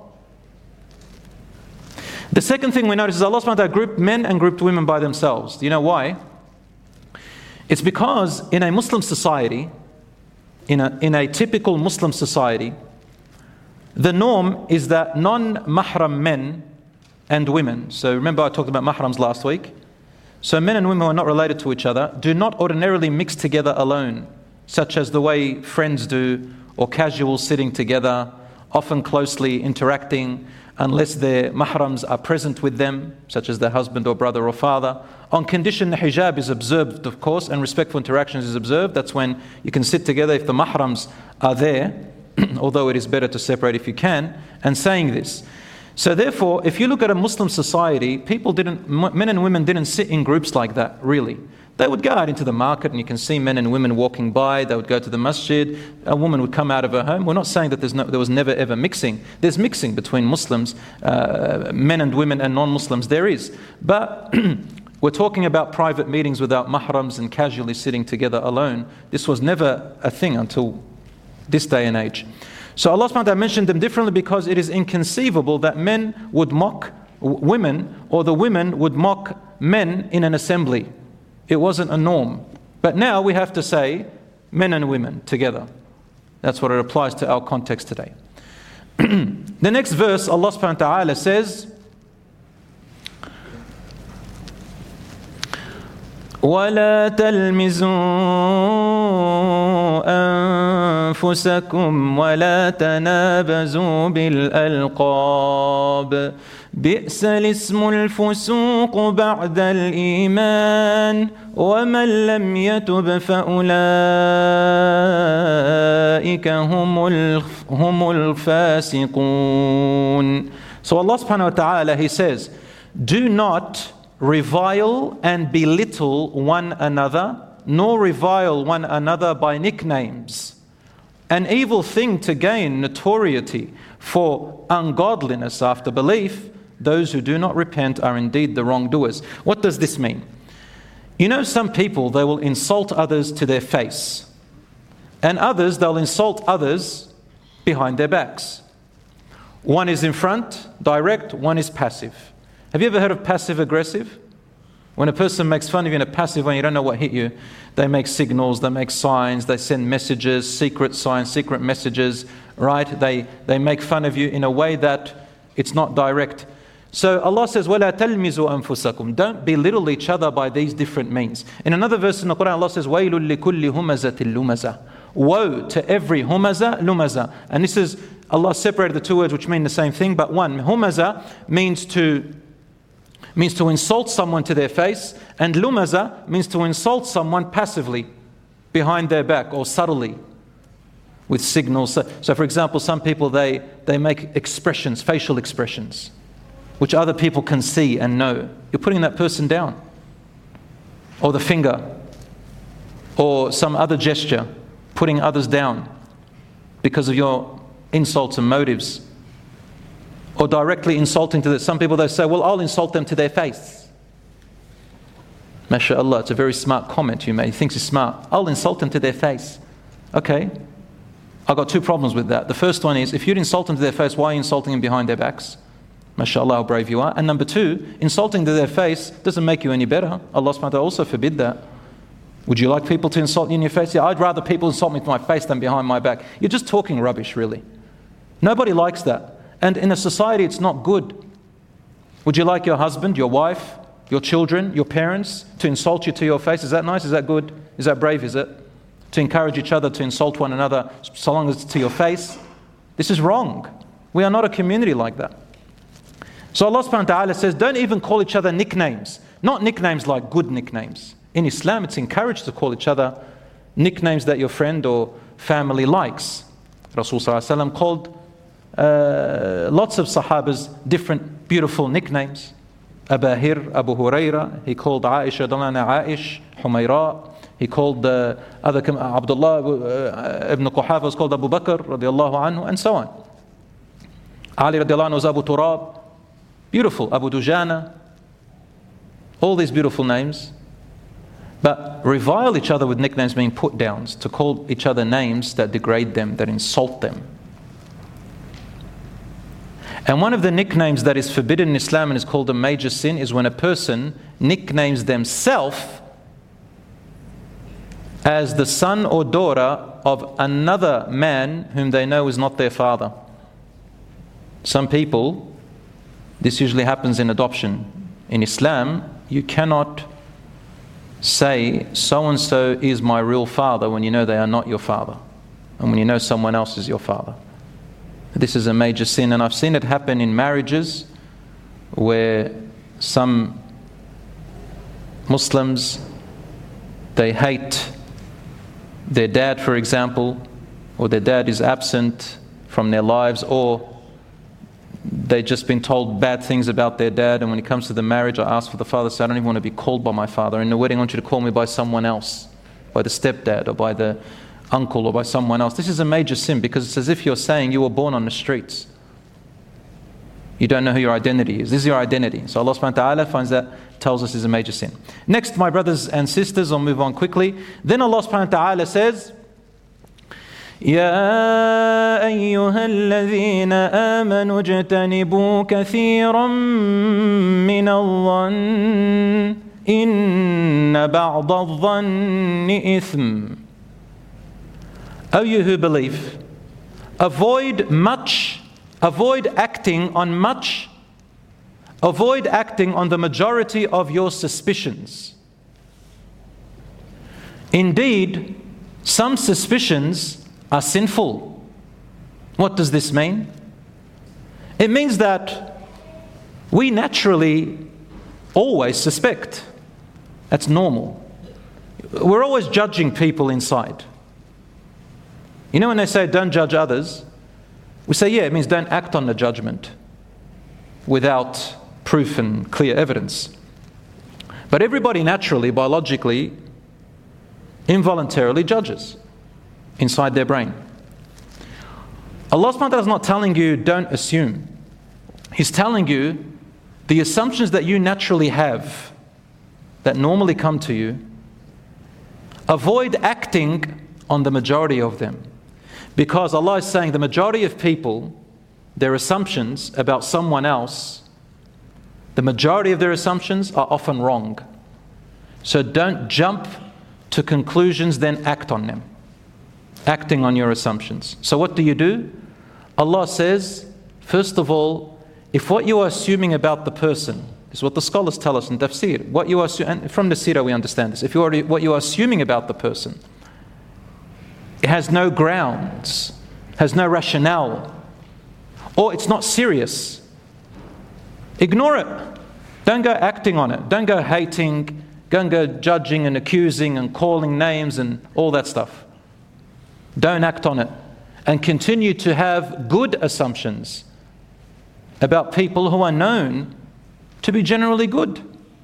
Speaker 2: The second thing we notice is Allah subhanahu wa ta'ala grouped men and grouped women by themselves. Do you know why? It's because in a Muslim society, in a typical Muslim society, the norm is that non-mahram men and women, so remember I talked about mahrams last week, so men and women who are not related to each other do not ordinarily mix together alone, such as the way friends do, or casual sitting together, often closely interacting, unless their mahrams are present with them, such as their husband or brother or father. On condition the hijab is observed, of course, and respectful interactions is observed. That's when you can sit together if the mahrams are there, although it is better to separate if you can, and saying this. So therefore, if you look at a Muslim society, men and women didn't sit in groups like that, really. They would go out into the market and you can see men and women walking by. They would go to the masjid. A woman would come out of her home. We're not saying that there was never ever mixing. There's mixing between Muslims, men and women, and non-Muslims. There is. But we're talking about private meetings without mahrams and casually sitting together alone. This was never a thing until this day and age. So Allah subhanahu wa ta'ala mentioned them differently because it is inconceivable that men would mock women or the women would mock men in an assembly. It wasn't a norm. But now we have to say men and women together. That's what it applies to our context today. The next verse, Allah subhanahu wa ta'ala says, وَلَا تَلْمِزُوا أَنفُسَكُمْ وَلَا تَنَابَزُوا بِالْأَلْقَابِ بئس الاسم الفسوق بعد الإيمان ومن لم يتب فأولئك هم الفاسقون. So Allah subhanahu wa ta'ala, He says, do not revile and belittle one another, nor revile one another by nicknames. An evil thing to gain notoriety for ungodliness after belief. Those who do not repent are indeed the wrongdoers. What does this mean? You know, some people, they will insult others to their face. And others, they'll insult others behind their backs. One is in front, direct, one is passive. Have you ever heard of passive aggressive? When a person makes fun of you in a passive way, you don't know what hit you. They make signals, they make signs, they send messages, secret signs, secret messages, right? They make fun of you in a way that it's not direct. So Allah says, وَلَا تَلْمِزُوا أَنفُسَكُمْ. Don't belittle each other by these different means. In another verse in the Quran, Allah says, وَيْلٌ لِكُلِّ هُمَزَةٍ لُمَزَةٍ. Woe to every humaza, lumaza. And this is, Allah separated the two words which mean the same thing, but one, humaza means to insult someone to their face, and lumaza means to insult someone passively, behind their back, or subtly, with signals. So for example, some people, they make expressions, facial expressions, which other people can see and know. You're putting that person down. Or the finger, or some other gesture, putting others down because of your insults and motives. Or directly insulting to them. Some people, they say, well, I'll insult them to their face. MashaAllah, it's a very smart comment you made. He thinks he's smart. I'll insult them to their face. Okay, I've got two problems with that. The first one is, if you'd insult them to their face, why are you insulting them behind their backs? MashaAllah, how brave you are. And number two, insulting to their face doesn't make you any better. Allah subhanahu wa ta'ala also forbid that. Would you like people to insult you in your face? Yeah, I'd rather people insult me to my face than behind my back. You're just talking rubbish, really. Nobody likes that. And in a society, it's not good. Would you like your husband, your wife, your children, your parents to insult you to your face? Is that nice? Is that good? Is that brave, is it? To encourage each other to insult one another so long as it's to your face? This is wrong. We are not a community like that. So Allah subhanahu wa ta'ala says, don't even call each other nicknames. Not nicknames like good nicknames. In Islam, it's encouraged to call each other nicknames that your friend or family likes. Rasul sallallahu alaihi wasallam called lots of Sahabas different beautiful nicknames. Abahir, Abu Huraira. He called Aisha, Dalana Aish, Humayra. He called other Abdullah ibn Quhafa was called Abu Bakr radiallahu anhu, and so on. Ali radiallahu anhu was Abu Turab. Beautiful, Abu Dujana. All these beautiful names. But revile each other with nicknames being put downs, to call each other names that degrade them, that insult them. And one of the nicknames that is forbidden in Islam and is called a major sin is when a person nicknames themselves as the son or daughter of another man whom they know is not their father. Some people, this usually happens in adoption. In Islam, you cannot say so-and-so is my real father when you know they are not your father, and when you know someone else is your father. This is a major sin, and I've seen it happen in marriages where some Muslims, they hate their dad, for example, or their dad is absent from their lives, or they've just been told bad things about their dad, and when it comes to the marriage, I ask for the father, say, I don't even want to be called by my father. In the wedding, I want you to call me by someone else, by the stepdad, or by the uncle, or by someone else. This is a major sin, because it's as if you're saying you were born on the streets. You don't know who your identity is. This is your identity. So Allah subhanahu wa ta'ala tells us is a major sin. Next, my brothers and sisters, I'll move on quickly. Then Allah subhanahu wa ta'ala says, يا أيها الذين آمنوا اجتنبوا كثيرا من الظن إن بعض الظن إثم. O you who believe, avoid acting on the majority of your suspicions. Indeed, some suspicions are sinful. What does this mean? It means that we naturally always suspect. That's normal. We're always judging people inside. You know when they say don't judge others, we say yeah, it means don't act on the judgment without proof and clear evidence. But everybody naturally, biologically, involuntarily judges inside their brain. Allah subhanahu wa ta'ala is not telling you don't assume. He's telling you the assumptions that you naturally have, that normally come to you, avoid acting on the majority of them. Because Allah is saying the majority of people, their assumptions about someone else, the majority of their assumptions are often wrong. So don't jump to conclusions, then act on them. Acting on your assumptions. So what do? Allah says, first of all, if what you are assuming about the person, this is what the scholars tell us in tafsir, and from the seerah we understand this, what you are assuming about the person, it has no grounds, has no rationale, or it's not serious, ignore it. Don't go acting on it. Don't go hating, don't go judging and accusing and calling names and all that stuff. Don't act on it. And continue to have good assumptions about people who are known to be generally good.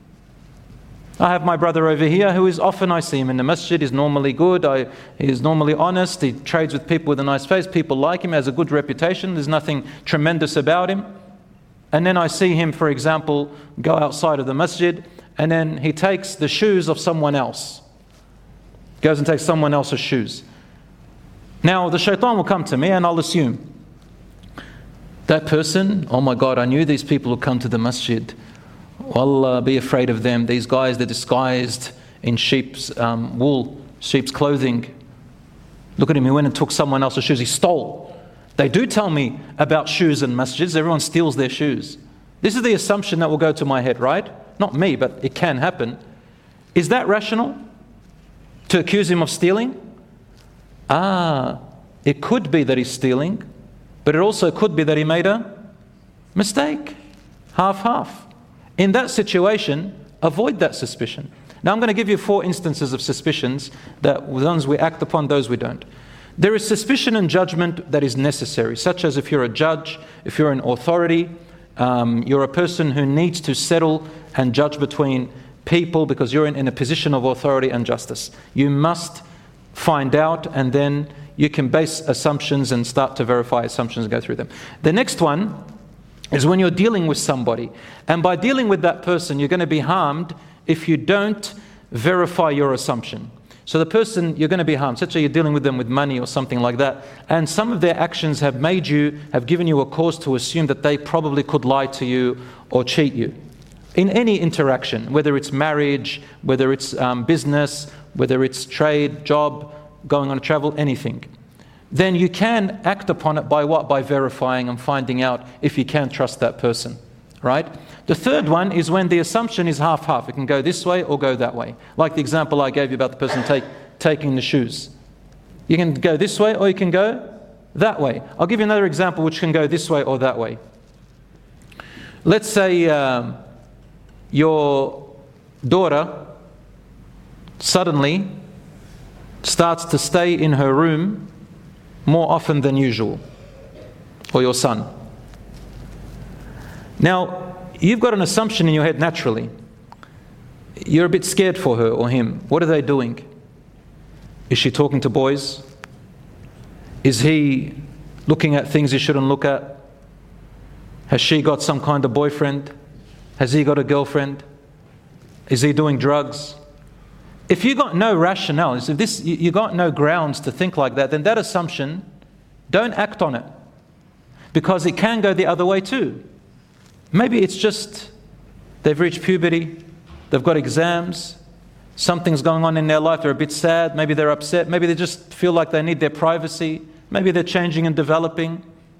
Speaker 2: I have my brother over here who is often, I see him in the masjid, is normally good, he is normally honest, he trades with people with a nice face, people like him, has a good reputation, there's nothing tremendous about him. And then I see him, for example, go outside of the masjid, and then he takes the shoes of someone else. Goes and takes someone else's shoes. Now the shaitan will come to me and I'll assume, that person, oh my God, I knew these people would come to the masjid. Wallah, be afraid of them. These guys, they're disguised in sheep's wool, sheep's clothing. Look at him, he went and took someone else's shoes, he stole. They do tell me about shoes in masjids, everyone steals their shoes. This is the assumption that will go to my head, right? Not me, but it can happen. Is that rational? To accuse him of stealing? It could be that he's stealing, but it also could be that he made a mistake. Half-half. In that situation, avoid that suspicion. Now I'm going to give you 4 instances of suspicions, that ones we act upon, those we don't. There is suspicion and judgment that is necessary, such as if you're a judge, if you're an authority, you're a person who needs to settle and judge between people because you're in a position of authority and justice. You must find out, and then you can base assumptions and start to verify assumptions and go through them. The next one is when you're dealing with somebody, and by dealing with that person you're going to be harmed if you don't verify your assumption. So the person you're going to be harmed, such as you're dealing with them with money or something like that, and some of their actions have given you a cause to assume that they probably could lie to you or cheat you. In any interaction, whether it's marriage, whether it's business, whether it's trade, job, going on travel, anything, then you can act upon it by what? By verifying and finding out if you can trust that person, right? The third one is when the assumption is half-half. It can go this way or go that way. Like the example I gave you about the person taking the shoes. You can go this way or you can go that way. I'll give you another example which can go this way or that way. Let's say your daughter suddenly starts to stay in her room more often than usual, or your son. Now, you've got an assumption in your head naturally. You're a bit scared for her or him. What are they doing? Is she talking to boys? Is he looking at things he shouldn't look at? Has she got some kind of boyfriend? Has he got a girlfriend? Is he doing drugs? If you got no rationale, if you got no grounds to think like that, then that assumption, don't act on it. Because it can go the other way too. Maybe it's just they've reached puberty, they've got exams, something's going on in their life, they're a bit sad, maybe they're upset, maybe they just feel like they need their privacy, maybe they're changing and developing.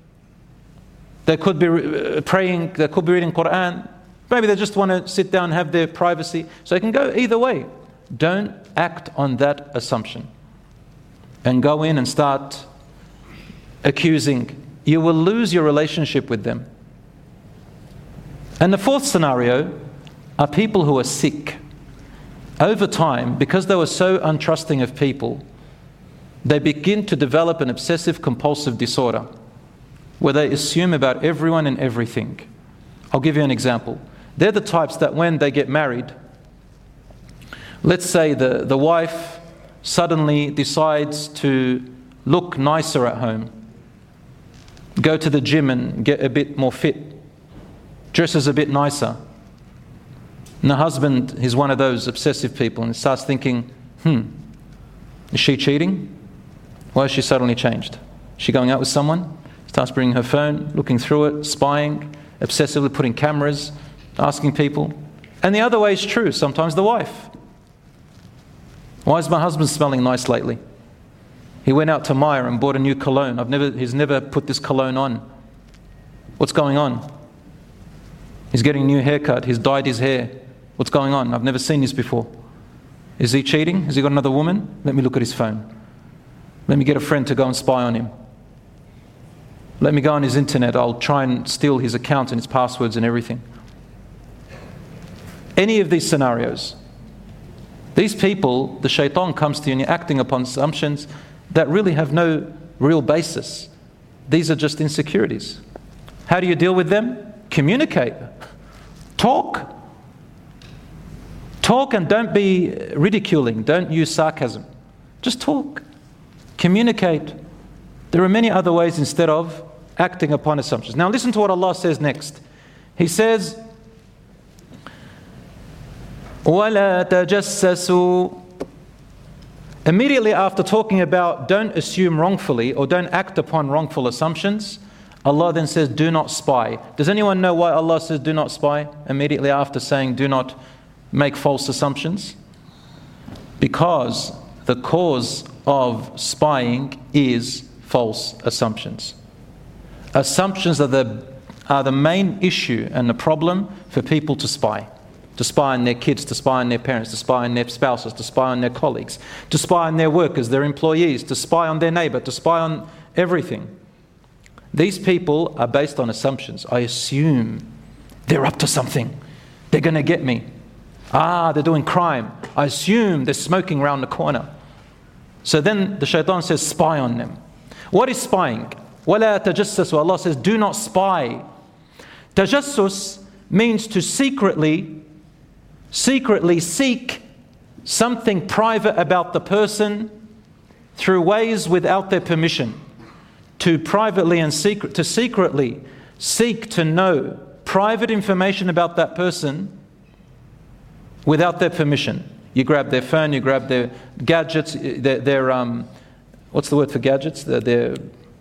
Speaker 2: They could be praying, they could be reading Quran, maybe they just want to sit down and have their privacy. So it can go either way. Don't act on that assumption and go in and start accusing. You will lose your relationship with them. And the fourth scenario are people who are sick. Over time, because they were so untrusting of people, they begin to develop an obsessive compulsive disorder where they assume about everyone and everything. I'll give you an example. They're the types that when they get married, let's say the wife suddenly decides to look nicer at home, go to the gym and get a bit more fit, dresses a bit nicer. And the husband is one of those obsessive people and starts thinking, is she cheating? Why has she suddenly changed? Is she going out with someone? Starts bringing her phone, looking through it, spying, obsessively putting cameras, asking people. And the other way is true, sometimes the wife. Why is my husband smelling nice lately? He went out to Myer and bought a new cologne. He's never put this cologne on. What's going on? He's getting a new haircut. He's dyed his hair. What's going on? I've never seen this before. Is he cheating? Has he got another woman? Let me look at his phone. Let me get a friend to go and spy on him. Let me go on his internet. I'll try and steal his account and his passwords and everything. Any of these scenarios, these people, the shaitan comes to you and you're acting upon assumptions that really have no real basis. These are just insecurities. How do you deal with them? Communicate. Talk. Talk, and don't be ridiculing. Don't use sarcasm. Just talk. Communicate. There are many other ways instead of acting upon assumptions. Now listen to what Allah says next. He says, وَلَا تَجَسَّسُوا. Immediately after talking about don't assume wrongfully or don't act upon wrongful assumptions, Allah then says do not spy. Does anyone know why Allah says do not spy immediately after saying do not make false assumptions? Because the cause of spying is false assumptions. Assumptions are the main issue and the problem for people to spy. To spy on their kids, to spy on their parents, to spy on their spouses, to spy on their colleagues, to spy on their workers, their employees, to spy on their neighbor, to spy on everything. These people are based on assumptions. I assume they're up to something. They're going to get me. They're doing crime. I assume they're smoking around the corner. So then the shaitan says spy on them. What is spying? وَلَا تَجَسَّسُوا. Allah says do not spy. Tajassus means to secretly seek something private about the person through ways without their permission. To privately and secretly seek to know private information about that person without their permission. You grab their phone, you grab their gadgets, their what's the word for gadgets? Their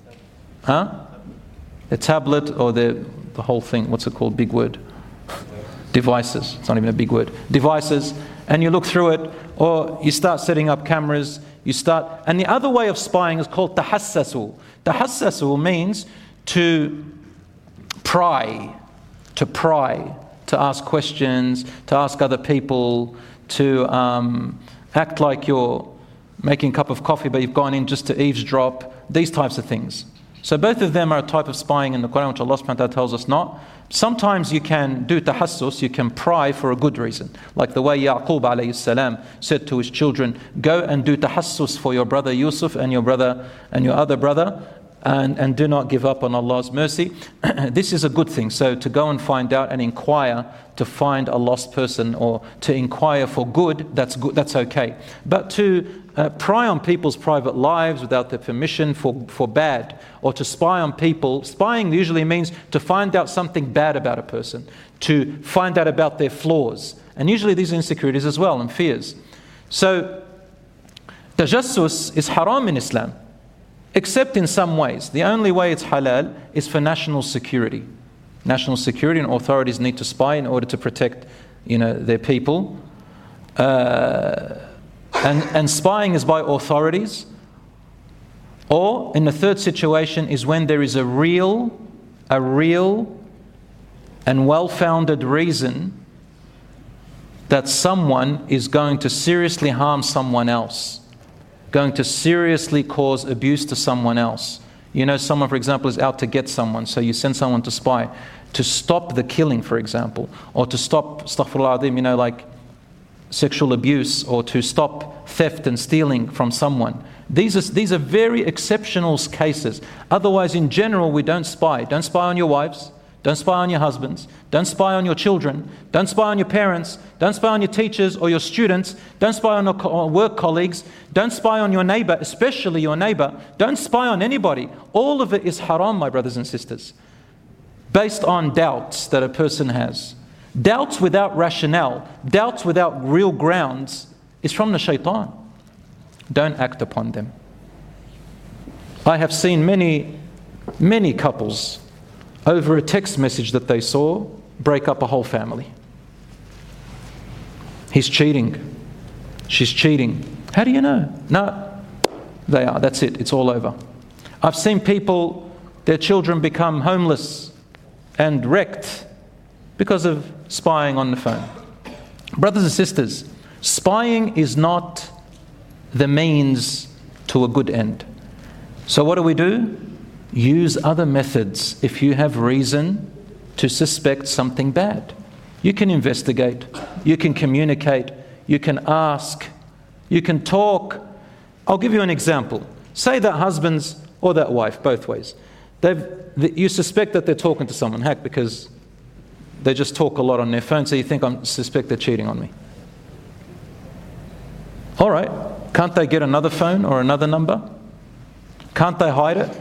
Speaker 2: tablet or the whole thing. What's it called? Big word. Devices. It's not even a big word. Devices. And you look through it, or you start setting up cameras. And the other way of spying is called tahassasu. Tahassasu means to pry, to ask questions, to ask other people, to act like you're making a cup of coffee but you've gone in just to eavesdrop, these types of things. So both of them are a type of spying in the Quran, which Allah subhanahu wa ta'ala tells us not. Sometimes you can do tahassus, you can pry for a good reason. Like the way Yaqub alayhi salam said to his children, go and do tahassus for your brother Yusuf and your other brother, and do not give up on Allah's mercy. This is a good thing. So to go and find out and inquire to find a lost person, or to inquire for good, that's okay. But to pry on people's private lives without their permission for bad, or to spy on people, spying usually means to find out something bad about a person, to find out about their flaws, and usually these insecurities as well and fears. So tajassus is haram in Islam, except in some ways. The only way it's halal is for national security. National security and authorities need to spy in order to protect, their people. And spying is by authorities. Or, in the third situation, is when there is a real and well-founded reason that someone is going to seriously harm someone else, going to seriously cause abuse to someone else. Someone, for example, is out to get someone, so you send someone to spy to stop the killing, for example, or to stop, astaghfirullah azim, like sexual abuse, or to stop theft and stealing from someone. These are very exceptional cases. Otherwise, in general, we don't spy. Don't spy on your wives. Don't spy on your husbands. Don't spy on your children. Don't spy on your parents. Don't spy on your teachers or your students. Don't spy on your work colleagues. Don't spy on your neighbor, especially your neighbor. Don't spy on anybody. All of it is haram, my brothers and sisters, based on doubts that a person has. Doubts without rationale, doubts without real grounds, is from the shaitan. Don't act upon them. I have seen many couples, over a text message that they saw, break up a whole family. He's cheating. She's cheating. How do you know? No, they are. That's it. It's all over. I've seen people, their children become homeless and wrecked because of spying on the phone. Brothers and sisters, spying is not the means to a good end. So what do? Use other methods if you have reason to suspect something bad. You can investigate, you can communicate, you can ask, you can talk. I'll give you an example. Say that husbands or that wife, both ways, you suspect that they're talking to someone, because they just talk a lot on their phone, so you think, I suspect they're cheating on me. All right, can't they get another phone or another number? Can't they hide it?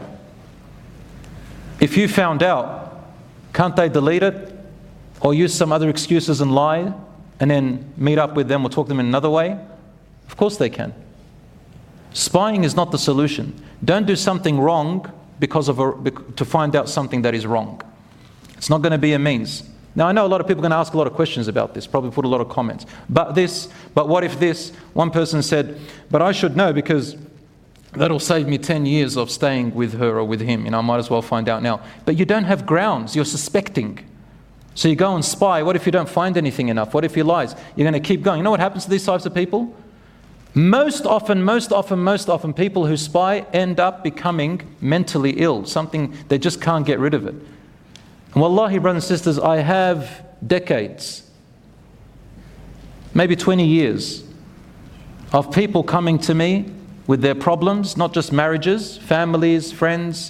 Speaker 2: If you found out, can't they delete it or use some other excuses and lie and then meet up with them or talk to them in another way? Of course they can. Spying is not the solution. Don't do something wrong to find out something that is wrong. It's not going to be a means. Now, I know a lot of people are going to ask a lot of questions about this, probably put a lot of comments. But what if this? One person said, but I should know because that'll save me 10 years of staying with her or with him. I might as well find out now. But you don't have grounds. You're suspecting. So you go and spy. What if you don't find anything enough? What if he lies? You're going to keep going. You know what happens to these types of people? Most often, people who spy end up becoming mentally ill. Something, they just can't get rid of it. And wallahi, brothers and sisters, I have decades, maybe 20 years, of people coming to me with their problems, not just marriages, families, friends,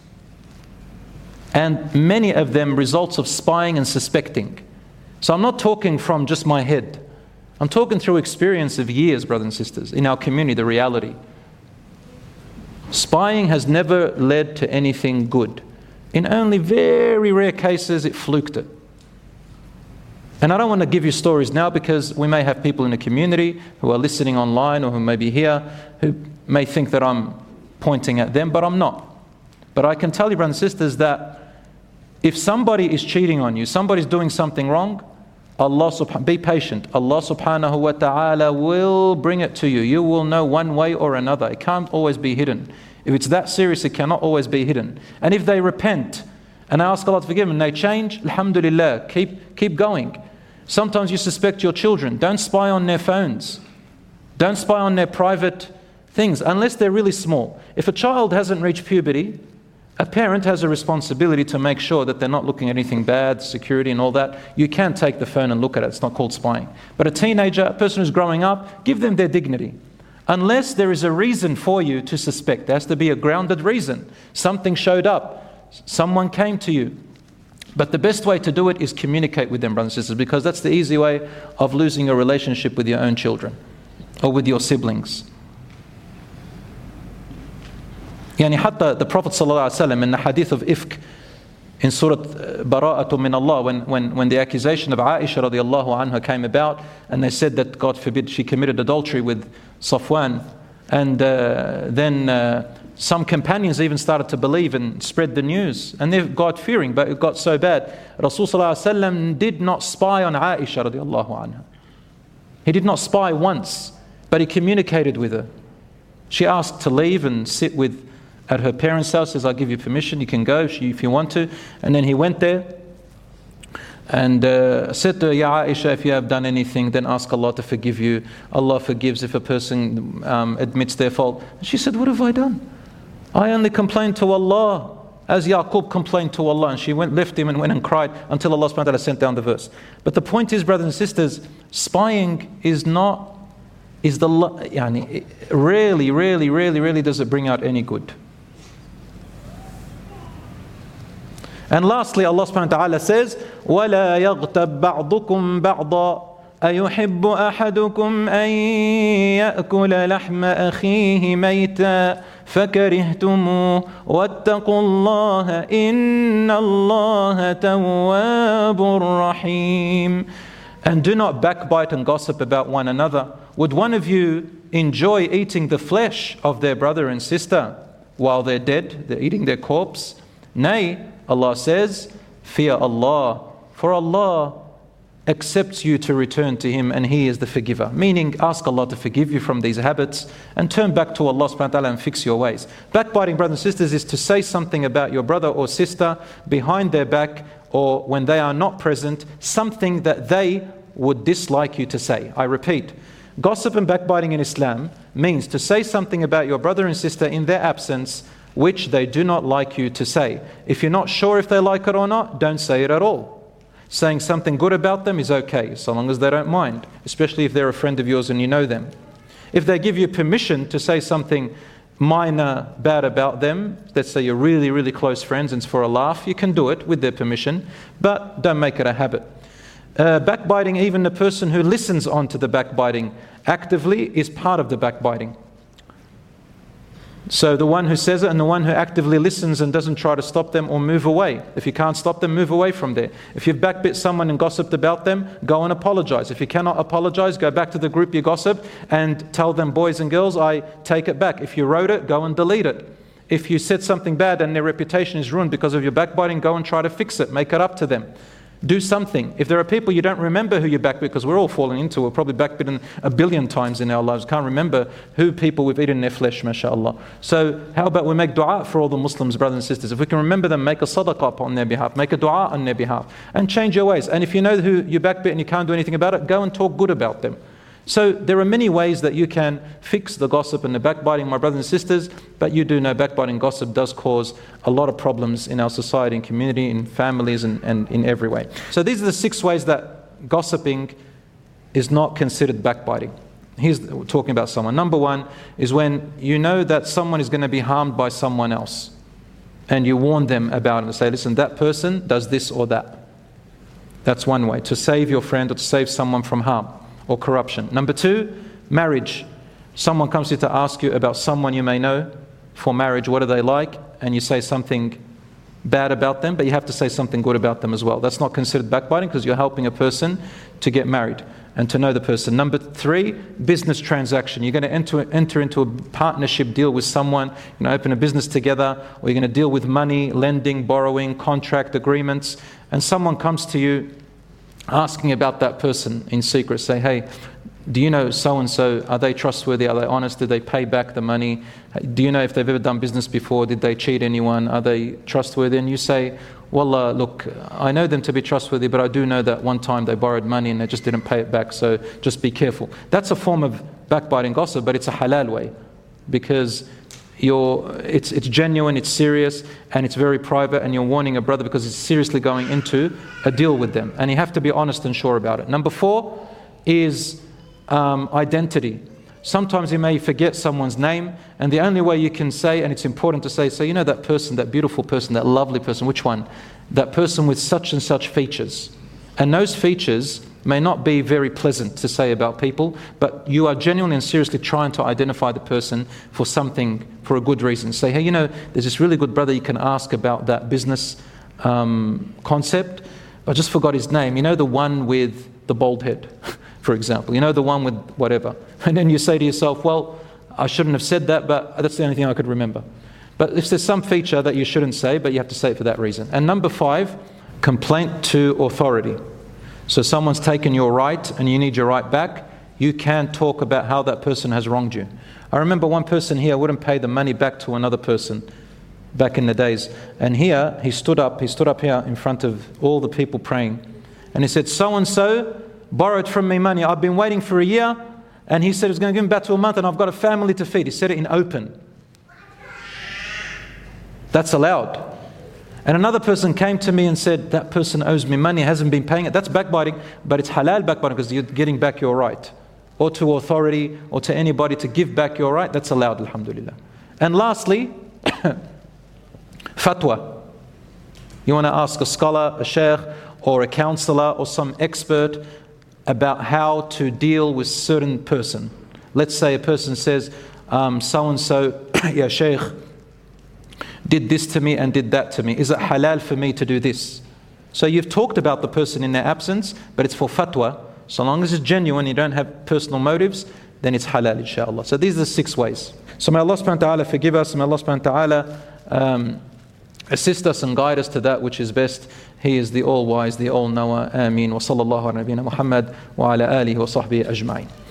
Speaker 2: and many of them results of spying and suspecting. So I'm not talking from just my head. I'm talking through experience of years, brothers and sisters, in our community, the reality. Spying has never led to anything good. In only very rare cases, it fluked it. And I don't want to give you stories now because we may have people in the community who are listening online or who may be here who may think that I'm pointing at them, but I'm not. But I can tell you, brothers and sisters, that if somebody is cheating on you, somebody's doing something wrong, be patient. Allah subhanahu wa ta'ala will bring it to you. You will know one way or another. It can't always be hidden. If it's that serious, it cannot always be hidden. And if they repent and ask Allah to forgive them and they change, alhamdulillah, keep going. Sometimes you suspect your children. Don't spy on their phones. Don't spy on their private things unless they're really small. If a child hasn't reached puberty, a parent has a responsibility to make sure that they're not looking at anything bad, security and all that. You can take the phone and look at it. It's not called spying. But a teenager, a person who's growing up, give them their dignity. Unless there is a reason for you to suspect. There has to be a grounded reason. Something showed up. Someone came to you. But the best way to do it is communicate with them, brothers and sisters, because that's the easy way of losing a relationship with your own children or with your siblings. Yani hatta the Prophet ﷺ in the hadith of Ifk in Surah Bara'atu min Allah, when the accusation of Aisha radiallahu anha came about and they said that, God forbid, she committed adultery with Safwan, and then some companions even started to believe and spread the news, and they're God-fearing, but it got so bad. Rasul ﷺ did not spy on Aisha radiallahu anha. He did not spy once, but he communicated with her. She asked to leave and sit at her parents' house, says, I'll give you permission, you can go if you want to. And then he went there and said to her, Ya Aisha, if you have done anything, then ask Allah to forgive you. Allah forgives if a person admits their fault. And she said, what have I done? I only complained to Allah, as Yaqub complained to Allah. And she left him and went and cried until Allah subhanahu wa ta'ala sent down the verse. But the point is, brothers and sisters, spying rarely does it bring out any good. And lastly, Allah subhanahu wa ta'ala says, وَلَا يَغْتَبْ بَعْضُكُمْ بَعْضًا أَيُحِبُّ أَحَدُكُمْ أَن يَأْكُلَ لَحْمَ أَخِيهِ مَيْتًا فَكَرِهْتُمُوهُ وَاتَّقُوا اللَّهَ إِنَّ اللَّهَ تَوَّابٌ رَحِيمٌ. And do not backbite and gossip about one another. Would one of you enjoy eating the flesh of their brother and sister while they're dead? They're eating their corpse? Nay, Allah says, fear Allah, for Allah accepts you to return to Him and He is the forgiver. Meaning, ask Allah to forgive you from these habits and turn back to Allah subhanahu wa ta'ala and fix your ways. Backbiting, brothers and sisters, is to say something about your brother or sister behind their back or when they are not present, something that they would dislike you to say. I repeat, gossip and backbiting in Islam means to say something about your brother and sister in their absence which they do not like you to say. If you're not sure if they like it or not, don't say it at all. Saying something good about them is okay, so long as they don't mind, especially if they're a friend of yours and you know them. If they give you permission to say something minor bad about them, let's say you're really, really close friends and it's for a laugh, you can do it with their permission, but don't make it a habit. Backbiting, even the person who listens on to the backbiting actively is part of the backbiting. So the one who says it and the one who actively listens and doesn't try to stop them or move away. If you can't stop them, move away from there. If you've backbit someone and gossiped about them, go and apologize. If you cannot apologize, go back to the group you gossiped and tell them, boys and girls, I take it back. If you wrote it, go and delete it. If you said something bad and their reputation is ruined because of your backbiting, go and try to fix it. Make it up to them. Do something. If there are people you don't remember who you backbit, because we're all falling into it, we're probably backbitten 1 billion times in our lives, can't remember who people we've eaten their flesh, mashallah. So how about we make dua for all the Muslims, brothers and sisters? If we can remember them, make a sadaqah on their behalf, make a dua on their behalf, and change your ways. And if you know who you backbit and you can't do anything about it, go and talk good about them. So there are many ways that you can fix the gossip and the backbiting, my brothers and sisters, but you do know backbiting gossip does cause a lot of problems in our society, in community, in families, and in every way. So these are the 6 ways that gossiping is not considered backbiting. Here's talking about someone. Number 1 is when you know that someone is going to be harmed by someone else and you warn them about it and say, listen, that person does this or that. That's one way, to save your friend or to save someone from harm or corruption. Number 2, marriage. Someone comes here to ask you about someone you may know for marriage, what are they like? And you say something bad about them, but you have to say something good about them as well. That's not considered backbiting because you're helping a person to get married and to know the person. Number 3, business transaction. You're going to enter into a partnership deal with someone, open a business together, or you're going to deal with money, lending, borrowing, contract agreements, and someone comes to you asking about that person in secret. Say, hey, do you know so-and-so? Are they trustworthy? Are they honest? Did they pay back the money? Do you know if they've ever done business before? Did they cheat anyone? Are they trustworthy? And you say, well, look, I know them to be trustworthy, but I do know that one time they borrowed money and they just didn't pay it back, so just be careful. That's a form of backbiting gossip, but it's a halal way because it's genuine, it's serious, and it's very private, and you're warning a brother because it's seriously going into a deal with them. And you have to be honest and sure about it. Number 4 is identity. Sometimes you may forget someone's name, and the only way you can say, and it's important to say, that person, that beautiful person, that lovely person, which one? That person with such and such features. And those features may not be very pleasant to say about people, but you are genuinely and seriously trying to identify the person for something, for a good reason. Say, hey, there's this really good brother you can ask about that business concept. I just forgot his name. The one with the bald head. For example, the one with whatever. And then you say to yourself, well, I shouldn't have said that, but that's the only thing I could remember. But if there's some feature that you shouldn't say, but you have to say it for that reason. And number 5, complaint to authority. So someone's taken your right and you need your right back, you can talk about how that person has wronged you. I remember one person here wouldn't pay the money back to another person back in the days. And here, he stood up here in front of all the people praying. And he said, so-and-so borrowed from me money. I've been waiting for a year, and he said he was going to give him back to a month, and I've got a family to feed. He said it in open. That's allowed. And another person came to me and said, that person owes me money, hasn't been paying it. That's backbiting, but it's halal backbiting because you're getting back your right. Or to authority, or to anybody to give back your right. That's allowed, alhamdulillah. And lastly, fatwa. You want to ask a scholar, a sheikh, or a counselor, or some expert about how to deal with certain person. Let's say a person says, so-and-so, ya shaykh, did this to me and did that to me. Is it halal for me to do this? So you've talked about the person in their absence, but it's for fatwa. So long as it's genuine, you don't have personal motives, then it's halal, inshallah. So these are the 6 ways. So may Allah subhanahu wa ta'ala forgive us, may Allah subhanahu wa ta'ala assist us and guide us to that which is best. He is the all-wise, the all-knower. Ameen. Wa sallallahu ala nabiyyina Muhammad wa ala alihi wa sahbihi ajma'in.